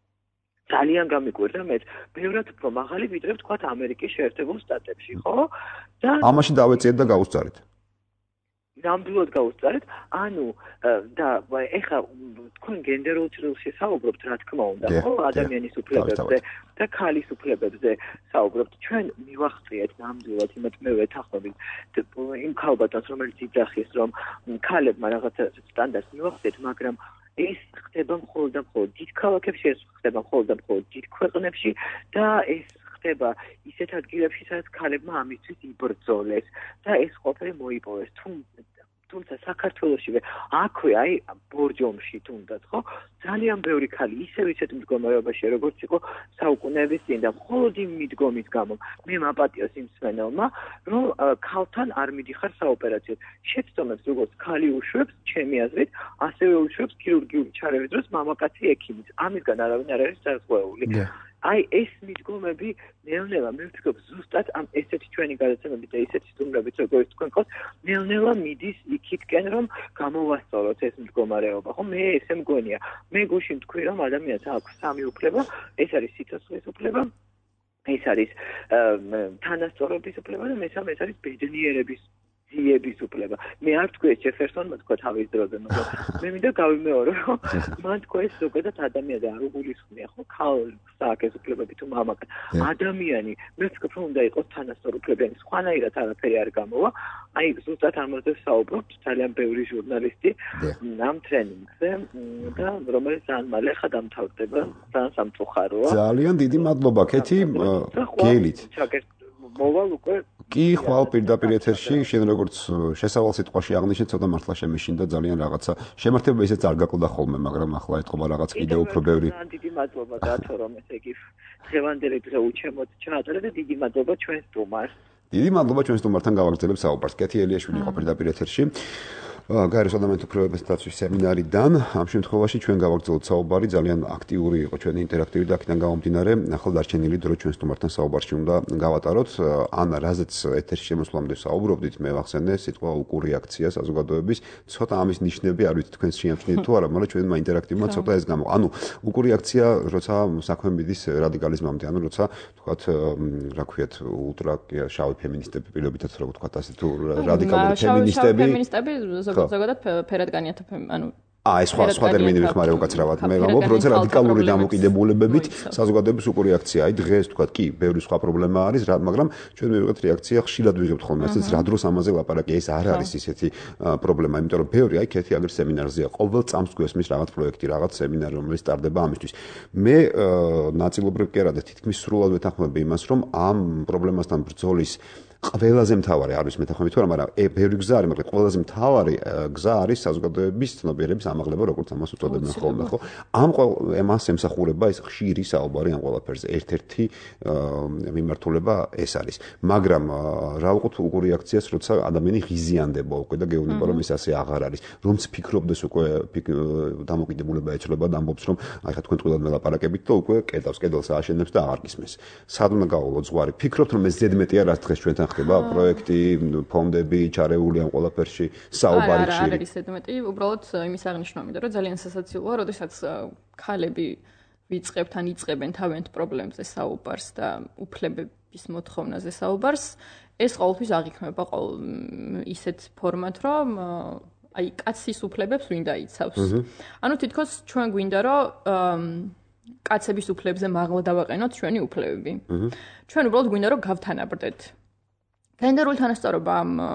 ძალიან გამიკვირდა მეც. ბევრად უფრო მაღალი ვიდრე ვთქვათ ამერიკის შეერთებულ შტატებში, ხო? და ამაში დავეციეთ და გავუსწარეთ. ნამდვილად გავუსწარეთ, ანუ და ეხლა თქვენ გენდერულ ჭრილში საუბრობთ, რა თქმა უნდა, ხო, ადამიანის უფლებებზე და ქალის უფლებებზე საუბრობთ. ჩვენ მივახციეთ ნამდვილად, იმათ მე ვეთანხმებით იმ ქალბატონს, რომელიც იძახის, რომ ქალებმა რაღაცა სტანდარტს მივახციეთ, მაგრამ ეს ხდება მხოლოდ და მხოლოდ დიდ ქალაქებში, ეს ხდება მხოლოდ და მხოლოდ დიდ ქვეყნებში და ეს ხდება ისეთ ადგილებში, სადაც ქალებმა ამისთვის იბრძოლეს და ეს ყოფილი მოიპოვეს. თუმცა საქართველოშივე აქვე აი ბორჯომში თუნდაც ხო ძალიან ბევრი ქალი ისეთ მდგომარეობაში როგორც იყო საუკუნეების წინ და მხოლოდ იმ მიდგომის გამო მე მაპატიოს იმ მსმენელმა რომ ქალთან არ მიდიხარ საოპერაციოდ შეცდომებს როგორც ქალი უშვებს ჩემი აზრით ასევე უშვებს ქირურგიული ჩარევის დროს მამაკაცი ექიმიც ამისგან არავინ არ არის საზღვეული აი ეს მიდგომები ნელ-ნელა მე ვფიქრობ ზუსტად ამ ესეთი ჩვენი გადაცემები და ესეთი სტუმრებით როგორც თქვენ ყავს ნელ-ნელა მიდის იქითკენ რომ გამოვასწოროთ ეს მდგომარეობა ხო მე ესე მგონია მე გუშინ თქვი რომ ადამიანს აქვს სამი უფლება ეს არის სიცოცხლის უფლება ეს არის თანასწორობის უფლება და მესამე არის ბედნიერების ძიების უფლება. მე არ თქვი ჯეფერსონმა თქვა თავის დროზე, მაგრამ მე მინდა გავიმეორო, რომ მან თქვა ეს ზოგადად ადამიანზე არ უგულისხმია, ხო, ქალს აქვს უფლებები თუ მამაკაც. ადამიანი, მე ვფიქრობ, რომ უნდა იყოს თანასწორ უფლებიანი, სხვანაირად არაფერი არ გამოვა. აი, ზუსტად ამაზე ვსაუბრობთ ძალიან ბევრი ჟურნალისტი ამ ტრენინგზე და რომელიც ძალიან მალე ხა დამთავრდება, ძალიან სამწუხაროა. ძალიან დიდი მადლობა, კეთი, გეილით. მოვალ უკვე კი ხვალ პირდაპირ ეთერში შენ როგორც შესავალ სიტყვაში აღნიშნე ცოტა მართლა შემეშინდა ძალიან რაღაცა შემართება ისეც არ გაკლდა ხოლმე მაგრამ ახლა ეთქობა რაღაც კიდე უფრო ბევრი დიდი მადლობა დათო რომ ესე იგი დღევანდელი დღე უჩემოთ ჩაატარე და დიდი მადლობა ჩვენ სტუმარს დიდი მადლობა ჩვენ სტუმართან გავაგრძელებ საუბარს კეთი ელიაშვილი იყო პირდაპირ ეთერში გაეროს ადამიანთა უფლებების დაცვის სემინარიდან ამ შემთხვევაში ჩვენ გავაგრძელოთ საუბარი ძალიან აქტიური იყო ჩვენი ინტერაქტივი და აქედან გამომდინარე ახლა დარჩენილი დრო ჩვენ სტუმართან საუბარში უნდა გავატაროთ ან რაზეც ეთერში შემოსვლამდე საუბრობდით მე ვახსენე სიტყვა უკურიაქცია საზოგადოების ცოტა ამის ნიშნები არ ვიცი თქვენ შეამჩნიეთ თუ არა მაგრამ ჩვენმა ინტერაქტივმა ცოტა ეს გამო ანუ უკურიაქცია როცა საქმე მიდის რადიკალიზმამდე ანუ როცა თქვათ რა ქვიათ ულტრა შავი ფემინისტები პირობითაც როგორ თქვათ ასე თუ რადიკალური ფემინისტები ზოგადად ფერადგანიათა ანუ ეს სხვა ტერმინი ვიხმარე უკაცრავად მე ვამბობ როცა რადიკალური დამოკიდებულებებით საზოგადოების უკურიაქცია აი დღეს თქვა კი ბევრი სხვა პრობლემა არის მაგრამ ჩვენ მივიღეთ რეაქცია ხშირად ვიღებთ ხოლმე ეს რა დროს ამაზე ლაპარაკი ეს არ არის ისეთი პრობლემა იმიტომ რომ ბევრი აი კეთი აგერ სემინარზეა ყოველ წამს გვესმის რაღაც პროექტი რაღაც სემინარი რომელიც სტარდება ამისთვის მე ნაწილობრივ კი არა და თითქმის სრულად ვეთანხმები იმას რომ ამ პრობლემასთან ბრძოლის ყველაზე მთავარი არის მეთანხმებით თუ არა მაგრამ ბევრი გზა არის მაგრამ ყველაზე მთავარი გზა არის საზოგადოების ცნობიერების ამაღლება როგორც ამას უწოდებენ ხოლმე ხო ამ ამას ემსახურება ეს ხშირი საუბარი ამ ყველაფერზე ერთ-ერთი მიმართულება ეს არის მაგრამ რა ვუყოთ უკურიაქციას როცა ადამიანი ღიზიანდება უკვე და გეუბნება რომ ეს ასე აღარ არის რომც ფიქრობდეს უკვე დამოკიდებულება ეჩლება და ამბობს რომ აი ხა თქვენ ტყუილად მელაპარაკებით და უკვე კედელს ააშენებს და აღარ გისმენს სად უნდა გავავლოთ ზღვარი ფიქრობთ რომ ეს ზედმეტია რაც დღეს ჩვენთან ხდება პროექტი, ფონდები, ჩარეული ამ ყველაფერში, საუბარი ხშირი. არა, არის ზედმეტი, უბრალოდ იმის აღნიშვნა მინდა, რომ ძალიან სასაცილოა, როდესაც ქალები ვიწყებთ ან იწყებენ თავიანთ პრობლემებზე საუბარს და უფლებების მოთხოვნაზე საუბარს, ეს ყოველთვის აღიქმება ისეთ ფორმად, რომ აი კაცის უფლებებს ვინ დაიცავს. ანუ თითქოს ჩვენ გვინდა, რომ კაცების უფლებებზე მაღლა დავაყენოთ ჩვენი უფლებები. ჩვენ უბრალოდ გვინდა, რომ გავთანაბრდეთ. გენდერული თანასწორობა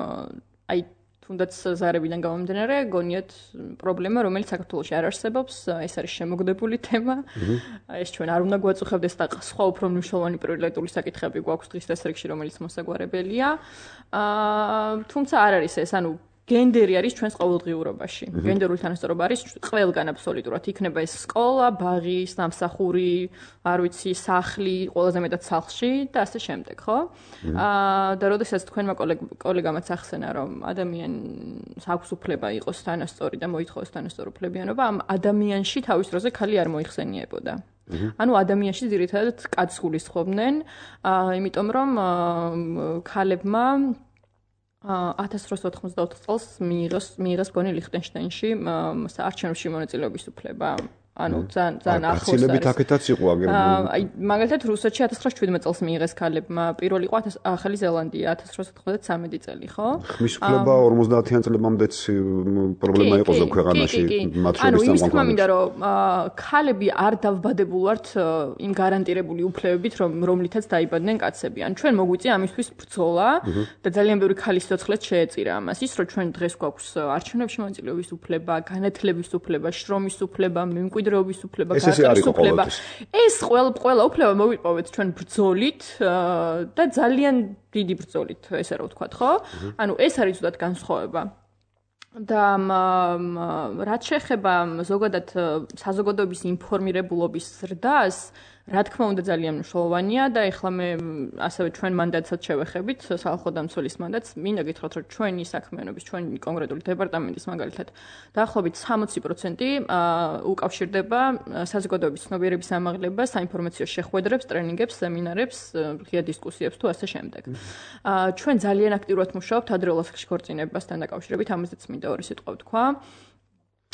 აი თუნდაც ზარებიდან გამომდინარე გონიათ პრობლემა რომელიც საქართველოში არ არსებობს ეს არის შემოგდებული თემა ეს ჩვენ არ უნდა გვაწუხებდეს და სხვა უფრო მნიშვნელოვანი პრიორიტეტული საკითხები გვაქვს დღის დასრიგში რომელიც მოსაგვარებელია თუმცა არ არის ეს ანუ გენდერი არის ჩვენს ყოველდღიურობაში. გენდერული თანასწორობა არის ყველგან აბსოლუტურად. იქნება ეს სკოლა, ბაღი, სამსახური, არ ვიცი, სახლი, ყველაზე მეტად სახლში და ასე შემდეგ, ხო? და როდესაც თქვენმა კოლეგამაც ახსენა, რომ ადამიანს აქვს უფლება იყოს თანასწორი და მოითხოვოს თანასწორი უფლებიანობა, ამ ადამიანში თავის დროზე ქალი არ მოიხსენიებოდა. ანუ ადამიანში ძირითადად კაცს გულისხმობდნენ, იმიტომ რომ ქალებმა 1894 წელს მიიღეს გონი ლიხტენშტაინში საარჩევნოში მონაწილეობის უფლება. ანუ ძალიან ახლოს არის. გაცილებით აქეთაც იყო აგებული. აი მაგალითად რუსეთში 1917 წელს მიიღეს ქალებმა, პირველი იყო ახალი ზელანდია 1893 წელი, ხო? ხმის უფლება 50-იან წლებამდეც პრობლემა იყო ზოგ ქვეყანაში მათ შორის ანუ ის თქმა მინდა რომ ქალები არ დავბადებულ ვართ იმ გარანტირებული უფლებებით რომლითაც დაიბადნენ კაცები. ან ჩვენ მოგვიწია ამისთვის ბრძოლა და ძალიან ბევრი ქალის სიცოცხლეც შეეწირა ამას. ის რომ ჩვენ დღეს გვაქვს არჩევნებში მონაწილეობის უფლება, განათლების უფლება, შრომის უფლება, მემკვიდრეობის უფლება, გარკვეულ უფლება. ეს ყველა უფლება მოვიპოვეთ ჩვენ ბრძოლით და ძალიან დიდი ბრძოლით, ესე რა ვთქვათ, ხო? ანუ ეს არის ზუსტად განსხვავება. და რაც შეეხება ზოგადად საზოგადოების ინფორმირებულობის ზრდას, რა თქმა უნდა ძალიან მნიშვნელოვანია და ეხლა მე ასევე ჩვენ მანდატსაც შევეხებით, სახალხო დამცველის მანდატს, მინდა გითხრათ, რომ ჩვენი საქმიანობის, ჩვენი კონკრეტული დეპარტამენტის მაგალითად დაახლოებით 60% უკავშირდება საზოგადოების ცნობიერების ამაღლებას, საინფორმაციო შეხვედრებს, ტრენინგებს, სემინარებს, ღია დისკუსიებს თუ ასე შემდეგ. ჩვენ ძალიან აქტიურად მუშაობთ ადრეულ ასაკში ქორწინებასთან დაკავშირებით, ამაზეც მინდა ორი სიტყვა ვთქვა.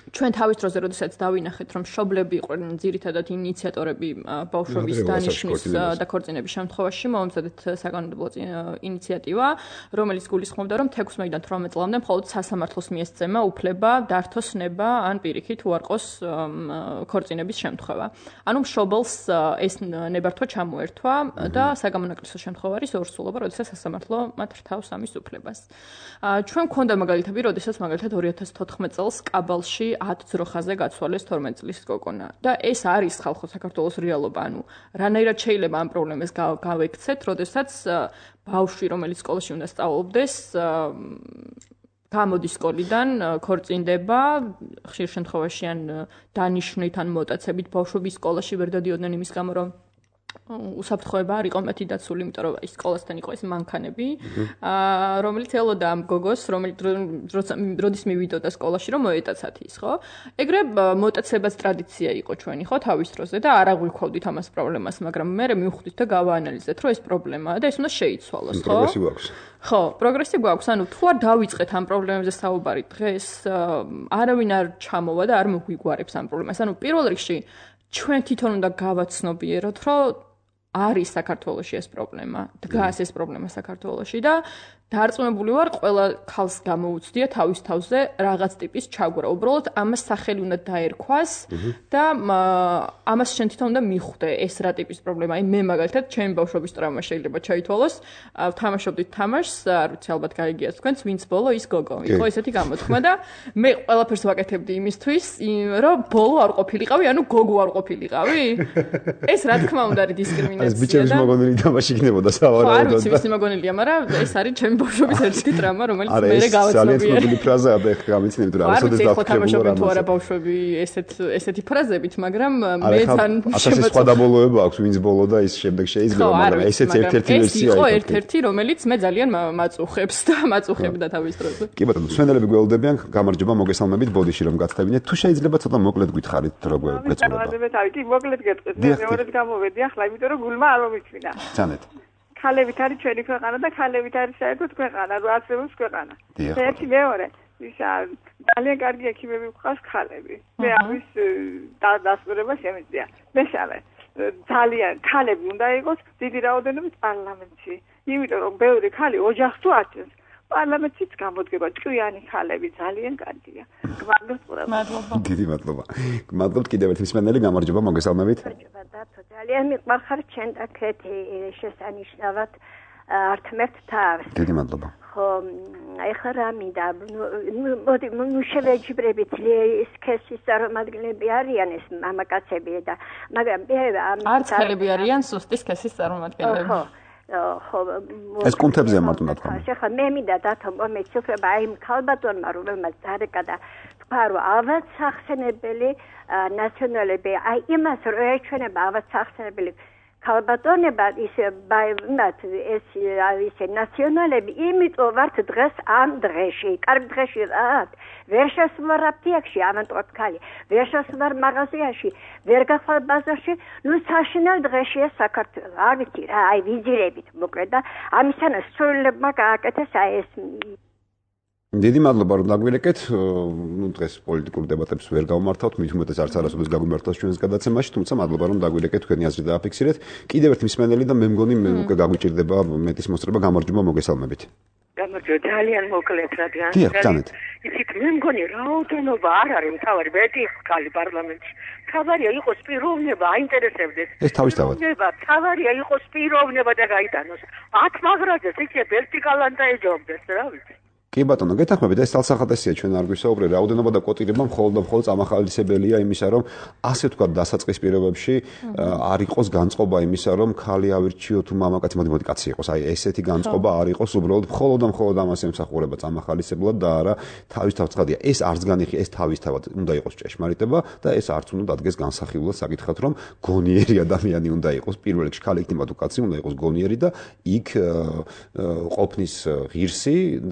ჩვენ თავის დროზე როდესაც დავინახეთ რომ მშობლები იყვნენ ძირითადად ინიციატორები ბავშვების დანიშნვის და ქორწინების შემთხვევაში მომზადეთ საკანონმდებლო ინიციატივა რომელიც გულისხმობდა რომ 16-18 წლამდე მხოლოდ სასამართლოს მიესწემა უფლება დართოს ნება ან პირიქით უარყოს ქორწინების შემთხვევა. ანუ მშობელს ეს ნებართვა ჩამოერთვა და საგამონაკლისო შემთხვევა არის ორსულობა, როდესაც სასამართლო მათ რთავს ამის უფლებას. ჩვენ გვქონდა მაგალითები, როდესაც მაგალითად 2014 წელს კაბალში 10 ძროხაზე გაცვალეს 12 წლის გოგონა და ეს არის ხალხო საქართველოს რეალობა, ანუ რანაირად შეიძლება ამ პრობლემას გავექცეთ, როდესაც ბავშვი, რომელიც სკოლაში უნდა სწავლობდეს, გამოდის სკოლიდან, ქორწინდება, ხშირ შემთხვევაში ან დანიშნით ან მოტაცებით ბავშვები სკოლაში ვერ დადიოდნენ იმის გამო, რომ უსაფრთხოება არ იყო მათი დაცული, იმიტომ რომ ის სკოლასთან იყო ეს მანქანები, რომელიც ელოდა ამ გოგოს, როდის მივიდოდა სკოლაში, რომ მოეტაცათ ის, ხო? ეგრე მოტაცებას ტრადიცია იყო ჩვენი, ხო, თავის დროზე და არ აღვიქვავდით ამას პრობლემას, მაგრამ მე მივხვდით და გავაანალიზეთ, რომ ეს პრობლემაა და ეს უნდა შეიცვალოს, ხო? პროგრესი გვაქვს. ხო, პროგრესი გვაქვს, ანუ თუ არ დავიწყეთ ამ პრობლემებზე საუბარი დღეს, არავინ არ ჩამოვა და არ მოგვიგوارებს ამ პრობლემას. ანუ პირველ რიგში ჩვენ თვითონ უნდა გავაცნობიეროთ, რომ არის საქართველოში ეს პრობლემა, დგას ეს პრობლემა საქართველოში და დარწმუნებული ვარ, ყველა ქალს გამოუცდია თავის თავზე რაღაც ტიპის ჩაგვარა. უბრალოდ ამას სახელი უნდა დაერქვას და ამას შენ თვითონ უნდა მიხვდე ეს რა ტიპის პრობლემაა. აი მე მაგალითად ჩემი ბავშვობის ტრაუმა შეიძლება ჩაითვალოს, ვთამაშობდით თამაშს, არ ვიცი ალბათ გაიგიათ თქვენს, ვინც ბოლო ის გოგო. იყო ესეთი გამოთქმა და მე ყველაფერს ვაკეთებდი იმისთვის, რომ ბოლო არ ყოფილიყავი, ანუ გოგო არ ყოფილიყავი. ეს რა თქმა უნდა არის დისკრიმინაცია. ეს ბიჭების მოგონილი თამაში იქნებოდა სავარაუდოდ. არ ვიცი ვისი მოგონილია, მაგრამ ეს არის ჩემი ბავშვობის ერთი ტრაუმა, რომელიც მე გავაცნობიერე. ძალიან ცნობილი ფრაზაა, და ეხლა გამიცნები, რომ არასოდეს დავთქებულო რა არა ბავშვები ესეთი ფრაზებით, მაგრამ მე თან ასეთი სხვა დაბოლოება აქვს, ვინც ბოლო და ის შემდეგ შეიძლება, მაგრამ ესეც ერთ-ერთი ვერსია იყო. ეს იყო ერთ-ერთი, რომელიც მე ძალიან მაწუხებს და მაწუხებდა თავის დროზე. კი ბატონო, მსმენელები გველოდებიან, გამარჯობა, მოგესალმებით ბოდიში რომ გათხოვინეთ. თუ შეიძლება ცოტა მოკლედ გითხარით, როგორ გეწოდება. კი, მოკლედ გეტყვით. მე მეორედ გამოვედი ახლა, იმიტომ რომ გულმა არ მომიჩვინა. ძანეთ. ქალებით არის ჩვენი ქვეყანა და ქალებით არის საერთოდ ქვეყანა, რო არსებობს ქვეყანა. ერთი მეორე, ისა ძალიან კარგი ექიმები გვყავს ქალები. მე ამის დასწრება შემიძლია. მესამე, ძალიან ქალები უნდა იყოს დიდი რაოდენობით პარლამენტში. იმიტომ რომ ბევრი ქალი ოჯახს თუ აჩენს, პარლამენტშიც გამოდგება ჭკვიანი ქალები, ძალიან კარგია. მადლობა. დიდი მადლობა. მადლობთ კიდევ ერთ მსმენელი, გამარჯობა, მოგესალმებით. ძალიან მიყვარხარ ჩვენ და ქეთი შესანიშნავად ართმევთ თავს. დიდი მადლობა. ხო, ეხლა რა მინდა, მოდი შევეჯიბრებით ეს ქესის წარმომადგენლები არიან ეს მამაკაცები და მაგრამ არც ქალები არიან სუსტის ქესის წარმომადგენლები. ხო, ეს კუნთებზეა მარტო თქვა. ხა მე მინდა დათო მომეც უფლება აი ქალბატონმა რომელმაც დარეკა და თქვა რომ ალბათ სახსენებელი ნაციონალები აი იმას რომ ეჩვენება ალბათ სახსენებელი ქალბატონება ისე ეს ნაციონალები იმიტომ ვართ დღეს ამ დღეში კარგ დღეში რა ვერ შესვლა აფთიაქში ამანტოთ ქალი ვერ შესვლა მაღაზიაში ვერ გახვალ ბაზარში ნუ საშინელ დღეშია საქართველო არ ვიცი რა აი ვიზირებით მოკლედ და ამისანა სულებმა გააკეთეს აი ეს დიდი მადლობა რომ დაგვირეკეთ. ნუ დღეს პოლიტიკურ დებატებს ვერ გავმართავთ, მით უმეტეს არც არასოდეს გაგვიმართავს ჩვენს გადაცემაში, თუმცა მადლობა რომ დაგვირეკეთ, თქვენი აზრი დააფიქსირეთ. კიდევ ერთი მსმენელი და მე მგონი უკვე გაგვიჭირდება მეტის მოსწრება, გამარჯობა, მოგესალმებით. გამარჯობა, ძალიან მოკლედ რადგან ისიც მე მგონი რაოდენობა არ არის მთავარი, მეტი ხალი პარლამენტში. თავარია იყოს პიროვნება, აინტერესებდეს. ეს თავისთავად. თავარია იყოს პიროვნება და გაიტანოს. 10 მაგრაძეს იქნებ ვერტიკალან და ეჯობდეს, რა ვიცი. კი ბატონო, გეთანხმებით, ეს თალსახადესია ჩვენ არ გვისაუბრე, რაოდენობა და კოტირება მხოლოდ და მხოლოდ ამახალისებელია იმისა, რომ ასე თქვა დასაწყის პირობებში არ იყოს განწყობა იმისა, რომ ქალი ავირჩიო თუ მამაკაცი, მოდი კაცი იყოს. აი ესეთი განწყობა არ იყოს, უბრალოდ მხოლოდ და მხოლოდ ამას ემსახურება წამახალისებლად და არა თავისთავად ცხადია. ეს არც განიხი, ეს თავისთავად უნდა იყოს ჭეშმარიტება და ეს არც უნდა დადგეს განსახილულად საკითხად, რომ გონიერი ადამიანი უნდა იყოს. პირველ რიგში ქალი იქნება თუ კაცი უნდა იყოს გონიერი და იქ ყოფნის ღირსი და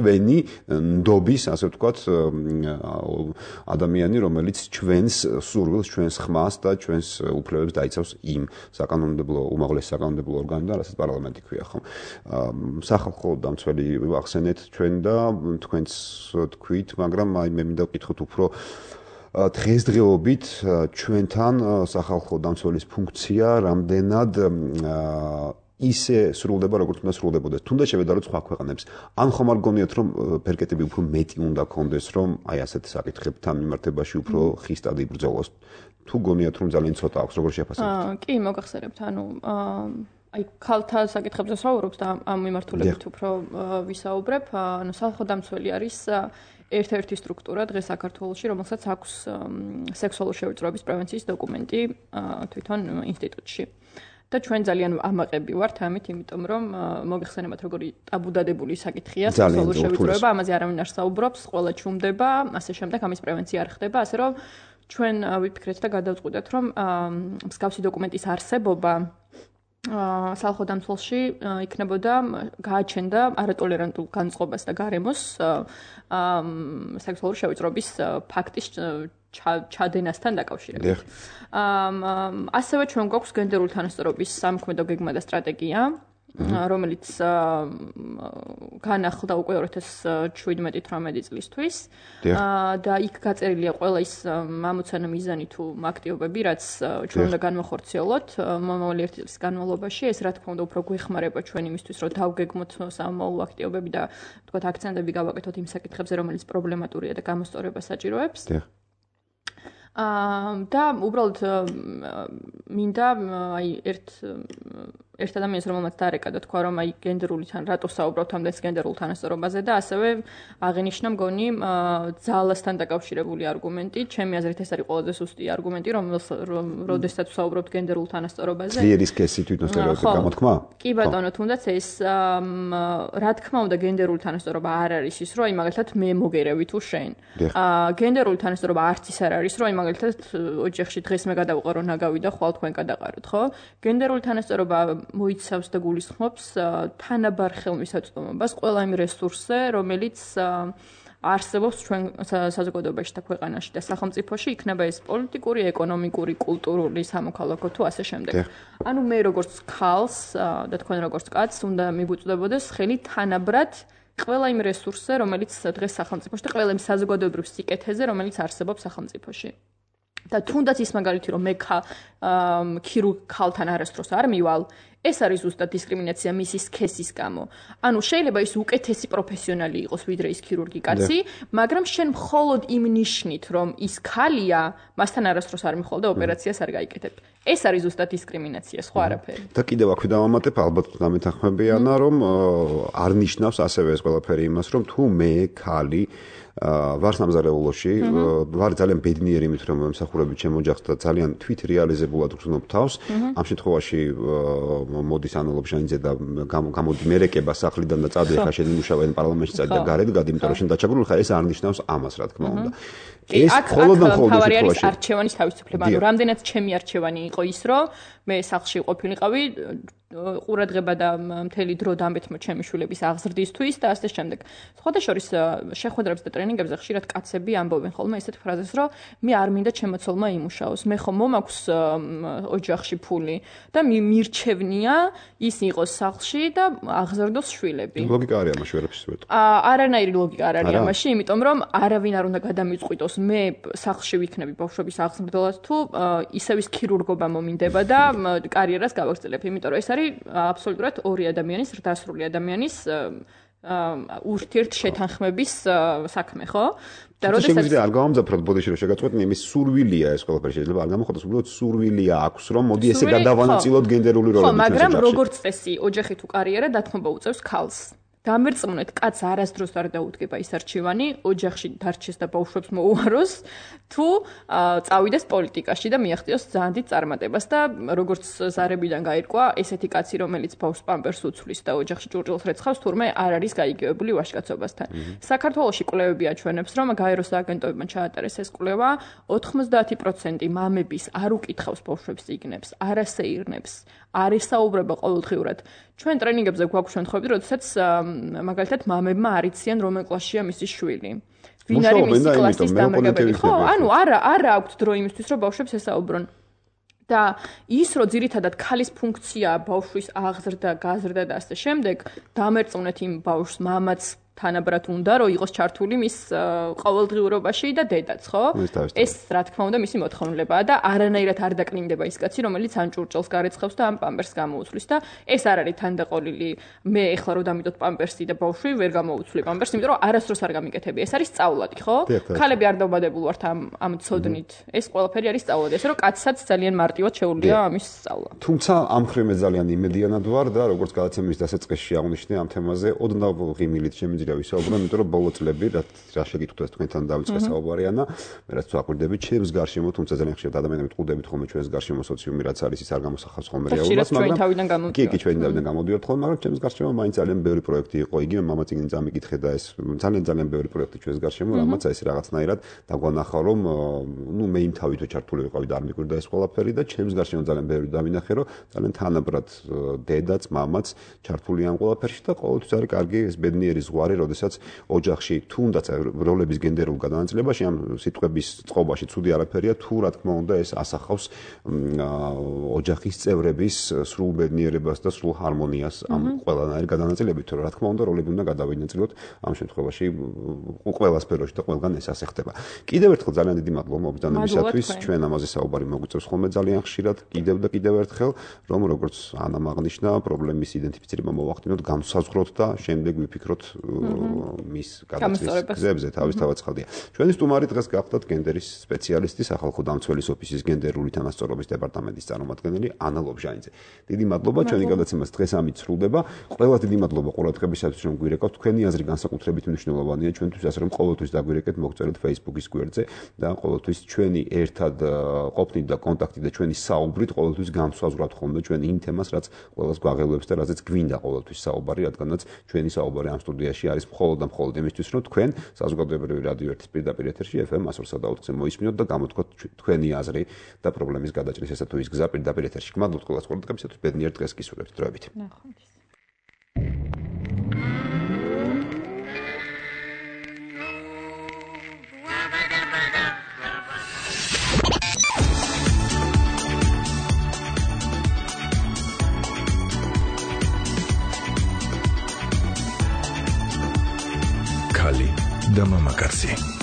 ჩვენი ნდობის, ასე ვთქვათ, ადამიანი, რომელიც ჩვენს სურვილს, ჩვენს ხმას და ჩვენს უფლებებს დაიცავს იმ საკანონმდებლო, უმაღლეს საკანონმდებლო ორგანოდან, რასაც პარლამენტი ქვია, ხო? სახალხო დამცველი ახსენეთ ჩვენ და თქვენც თქვით, მაგრამ აი მე მინდა ვკითხოთ უფრო დღესდღეობით ჩვენთან სახალხო დამცველის ფუნქცია რამდენად ისე სრულდება, როგორც უნდა სრულდებოდეს. თუნდაც შევედაროთ სხვა ქვეყნებს. ან ხომ არ გონიათ, რომ ბერკეტები უფრო მეტი უნდა კონდეს, რომ აი ასეთ საკითხებთან მიმართებაში უფრო ხისტად იბრძოლოს. თუ გონიათ, რომ ძალიან ცოტა აქვს, როგორ შეფასებთ? კი, მოგახსენებთ, აი ქალთა საკითხებზე საუბრობს და ამ მიმართულებით უფრო ვისაუბრებ. სახალხო დამცველი არის ერთ-ერთი სტრუქტურა დღეს საქართველოში, რომელსაც აქვს სექსუალური შევიწროების პრევენციის დოკუმენტი თვითონ ინსტიტუტში. და ჩვენ ძალიან ამაყები ვართ ამით, იმიტომ რომ მოგეხსენებათ როგორი ტაბუდადებული საკითხია სექსუალური შევიწროება, ამაზე არავინ არ საუბრობს, ყველა ჩუმდება, ასე შემდეგ ამის პრევენცია არ ხდება, ასე რომ ჩვენ ვიფიქრეთ და გადავწყვიტეთ, რომ მსგავსი დოკუმენტის არსებობა სახალხო დამცველში იქნებოდა გააჩენდა არატოლერანტულ განწყობას და გარემოს სექსუალური შევიწროების ფაქტის ჩადენასთან დაკავშირებით. ასევე ჩვენ გვაქვს გენდერული თანასწორობის სამოქმედო გეგმა და სტრატეგია, რომელიც განახლდა უკვე 2017-18 წლისთვის და იქ გაწერილია ყველა ის ამოცანა მიზანი თუ აქტივობები, რაც ჩვენ უნდა განვახორციელოთ მომავალი 1 წლის განმავლობაში. ეს რა თქმა უნდა უფრო გვეხმარება ჩვენ იმისთვის, რომ დავგეგმოთ სამომავლო აქტივობები და თქვათ აქცენტები გავაკეთოთ იმ საკითხებზე, რომელიც პრობლემატურია და გამოსწორებას საჭიროებს. და უბრალოდ მინდა აი ერთ ადამიანს რომელმაც დარეკა და თქვა რომ აი გენდერული რატო საუბრობთ ამდენს გენდერულ თანასწორობაზე და ასევე აღინიშნა მგონი ძალასთან დაკავშირებული არგუმენტი. ჩემი აზრით ეს არის ყველაზე სუსტი არგუმენტი, როდესაც საუბრობთ გენდერულ თანასწორობაზე. ძლიერის სქესი თვითონ სტერეოტიპი გამოთქმა? კი ბატონო, თუნდაც ეს რა თქმა უნდა გენდერული თანასწორობა არ არის ის, რომ აი მაგალითად მე მოგერევი თუ შენ. გენდერული თანასწორობა არც ის არ არის, რომ აი მაგალითად ოჯახში დღეს მე გადავყო რომ ნაგავი და ხვალ თქვენ გადაყაროთ, ხო? გენდერული თანასწორობა მოიცავს და გულისხმობს თანაბარ ხელმისაწვდომობას ყველა იმ რესურსზე, რომელიც არსებობს ჩვენ საზოგადოებაში და ქვეყანაში და სახელმწიფოში, იქნება ეს პოლიტიკური, ეკონომიკური, კულტურული, სამოქალაქო თუ ასე შემდეგ. ანუ მე როგორც ქალს და თქვენ როგორც კაცს უნდა მიბუწვდებოდეს ხელი თანაბრად ყველა იმ რესურსზე, რომელიც დღეს სახელმწიფოში და ყველა იმ საზოგადოებრივ სიკეთეზე, რომელიც არსებობს სახელმწიფოში. და თუნდაც ის მაგალითი რომ მე ქირურგ ქალთან არასდროს არ მივალ, ეს არის ზუსტად დისკრიმინაცია მისი სქესის გამო. ანუ შეიძლება ის უკეთესი პროფესიონალი იყოს ვიდრე ის ქირურგი კაცი, მაგრამ შენ მხოლოდ იმ ნიშნით რომ ის ქალია, მასთან არასდროს არ მიხვალ და ოპერაციას არ გაიკეთებ. ეს არის ზუსტად დისკრიმინაცია, სხვა არაფერი. და კიდევ აქვე დავამატებ, ალბათ გამეთანხმებიანა რომ არ ნიშნავს ასევე ეს ყველაფერი იმას, რომ თუ მე ქალი ვარ სამზარეულოში, ვარ ძალიან ბედნიერი იმით, რომ მომსახურებით ჩემ ოჯახს და ძალიან თვით რეალიზებულად ვგრძნობ თავს. ამ შემთხვევაში მოდის ანალოგშანიძე და გამოდი მერეკება სახლიდან და წადი ხა შენ იმუშავენ პარლამენტში წადი და გარეთ გადი, იმიტომ რომ შენ დაჩაგრული ხარ, ეს არ ნიშნავს ამას, რა თქმა უნდა. ეს მხოლოდ არის არჩევანის თავისუფლება. ანუ რამდენად ჩემი არჩევანი იყო ის, რომ მე სახლში ყოფილიყავი ყურადღება და მთელი დრო დამეთმო ჩემი შვილების აღზრდისთვის და ასე შემდეგ. სხვათა შორის შეხვედრებს და ტრენინგებზე ხშირად კაცები ამბობენ ხოლმე ესეთ ფრაზას, რომ მე არ მინდა ჩემოცოლმა იმუშაოს, მე ხომ მომაქვს ოჯახში ფული და მირჩევნია ის იყოს სახლში და აღზრდოს შვილები. ლოგიკა არის ამაში ვერაფერს ვეტყვი. არანაირი ლოგიკა არ არის ამაში, იმიტომ რომ არავინ არ უნდა გადამიწყვიტოს მე სახლში ვიქნები ბავშვების აღზრდელად თუ ისევ ის ქირურგობა მომინდება და კარიერას გავაგრძელებ, იმიტომ რომ ეს არის აბსოლუტურად ორი ადამიანის, დასრული ადამიანის ურთიერთ შეთანხმების საქმე, ხო? და როდესაც შეგვიძლია არ გავამძაფროთ ბოდიში რომ შეგაწყვეტნი, იმის სურვილია ეს ყველაფერი შეიძლება არ გამოხატოს, უბრალოდ სურვილია აქვს, რომ მოდი ესე გადავანაწილოთ გენდერული როლები. ხო, მაგრამ როგორც წესი, ოჯახი თუ კარიერა დათმობა უწევს ქალს. გამერწმუნეთ, კაც არასდროს არ დაუდგება ის არჩევანი, ოჯახში დარჩეს და ბავშვებს მოუაროს, თუ წავიდეს პოლიტიკაში და მიაღწიოს ძალიან დიდ წარმატებას და როგორც ზარებიდან გაირკვა, ესეთი კაცი, რომელიც ბავშვს პამპერს უცვლის და ოჯახში ჭურჭელს რეცხავს, თურმე არ არის გაიგივებული ვაჟკაცობასთან. საქართველოში კვლევები აჩვენებს, რომ გაეროს აგენტოებმა ჩაატარეს ეს კვლევა, 90% მამების არ უკითხავს ბავშვებს წიგნებს, არ ასეირნებს, არ ისაუბრება ყოველდღიურად. ჩვენ ტრენინგებზე გვაქვს შემთხვევები, როდესაც მაგალითად მამებმა არ იციან რომელ კლასშია მისი შვილი. ვინ არის მისი კლასის დამრიგებელი? ხო, ანუ არა აქვთ დრო იმისთვის, რომ ბავშვებს ესაუბრონ. და ის რომ ძირითადად ქალის ფუნქცია ბავშვის აღზრდა, გაზრდა და ასე შემდეგ, დამერწმუნეთ იმ ბავშვს მამაც თანაბრად უნდა რომ იყოს ჩართული მის ყოველდღიურობაში და დედაც, ხო? ეს რა თქმა უნდა მისი მოთხოვნილებაა და არანაირად არ დაკნინდება ის კაცი, რომელიც ან ჭურჭელს გარეცხავს და ამ პამპერსს გამოუცვლის და ეს არ არის თანდაყოლილი. მე ეხლა რომ დამიდოთ პამპერსი და ბავშვი ვერ გამოუცვლი პამპერსს, იმიტომ რომ არასდროს არ გამიკეთები. ეს არის სწავლადი, ხო? ქალები არ დაავადებულ ვართ ამ ცოდნით. ეს ყველაფერი არის სწავლადი. ესე რომ კაცსაც ძალიან მარტივად შეუძლია ამის სწავლა. თუმცა ამ ხრივ მე ძალიან იმედიანად ვარ და როგორც გადაცემის დასაწყისში აღნიშნე ამ თემაზე ოდნავ ღიმილით შემიძლია ვისაუბროთ, იმიტომ რომ ბოლო წლები რა შეგიტყვეს თქვენთან დავიწყე საუბარი ანა, მე რაც ვაკვირდებით ჩემს გარშემო, თუმცა ძალიან ხშირად ადამიანები ტყუდებით ხოლმე ჩვენს გარშემო სოციუმი რაც არის ის არ გამოსახავს ხოლმე რეალობას, მაგრამ კი ჩვენიდან გამოდიოთ ხოლმე, მაგრამ ჩემს გარშემო მაინც ძალიან ბევრი პროექტი იყო, იგივე მამაციგნი წამიკითხე და ეს ძალიან ბევრი პროექტი ჩვენს გარშემო, რამაც ეს რაღაცნაირად დაგვანახა, რომ მე იმ თავით ჩართული ვიყავი და არ მიგვირდა ეს ყველაფერი და ჩემს გარშემო ძალიან ბევრი დავინახე, რომ ძალიან თანაბრად დედაც, მამაც ჩართული ამ ყველაფერში და ყოველთვის არის კარგი ეს ბედნიერი ზღვარი, როდესაც ოჯახში თუნდაც როლების გენდერულ გადანაწილებაში ამ სიტყვების წყობაში ცუდი არაფერია, თუ რა თქმა უნდა ეს ასახავს ოჯახის წევრების სრულ ბედნიერებას და სრულ ჰარმონიას ამ ყველანაირი გადანაწილებით, რა თქმა უნდა როლები უნდა გადავინაწილოთ ამ შემთხვევაში ყველა სფეროში და ყველგან ეს ასე ხდება. კიდევ ერთხელ ძალიან დიდი მადლობა მობრძანებისათვის, ჩვენ ამაზე საუბარი მოგვიწევს ხოლმე ძალიან ხშირად, კიდევ ერთხელ, რომ როგორც ანამ აღნიშნა, პრობლემის იდენტიფიცირება მოვახდინოთ, განსაზღვროთ და შემდეგ ვიფიქროთ მის გადაწყვეტის გზებზე თავისთავად ხალხია. ჩვენი სტუმარი დღეს გახდათ გენდერის სპეციალისტი, სახალხო დამცველის ოფისის გენდერული თანასწორობის დეპარტამენტის წარმომადგენელი ანა ლობჟანიძე. დიდი მადლობა, ჩვენი გადაცემას დღეს ამით სრულდება. ყველა დიდი მადლობა ყურადღებისათვის, რომ გვირეკავთ. თქვენი აზრი განსაკუთრებით მნიშვნელოვანია ჩვენთვის, ასე რომ ყოველთვის დაგვირეკეთ, მოგწერეთ Facebook-ის გვერდზე და ყოველთვის ჩვენი ერთად ყოფნით და კონტაქტით და ჩვენი საუბრით ყოველთვის განსაზღვრავთ ხოლმე ჩვენ იმ თემას, რაც ყველას გვაღელვებს და რაზეც გვინდა ყოველთვის საუბარი, რადგანაც ჩვენი საუბარი ამ სტუდიაში არის მხოლოდ და მხოლოდ იმისთვის, რომ თქვენ საზოგადოებრივი რადიო 1-ის პირდაპირ ეთერში FM 104.4-ზე მოისმინოთ და გამოთქვათ თქვენი აზრი და პრობლემის გადაჭრის ესა თუ ის გზა პირდაპირ ეთერში. გმადლობთ ყველას ყურადღებისათვის, ბედნიერ დღეს გისურვებთ. დროებით. და მამაკაცი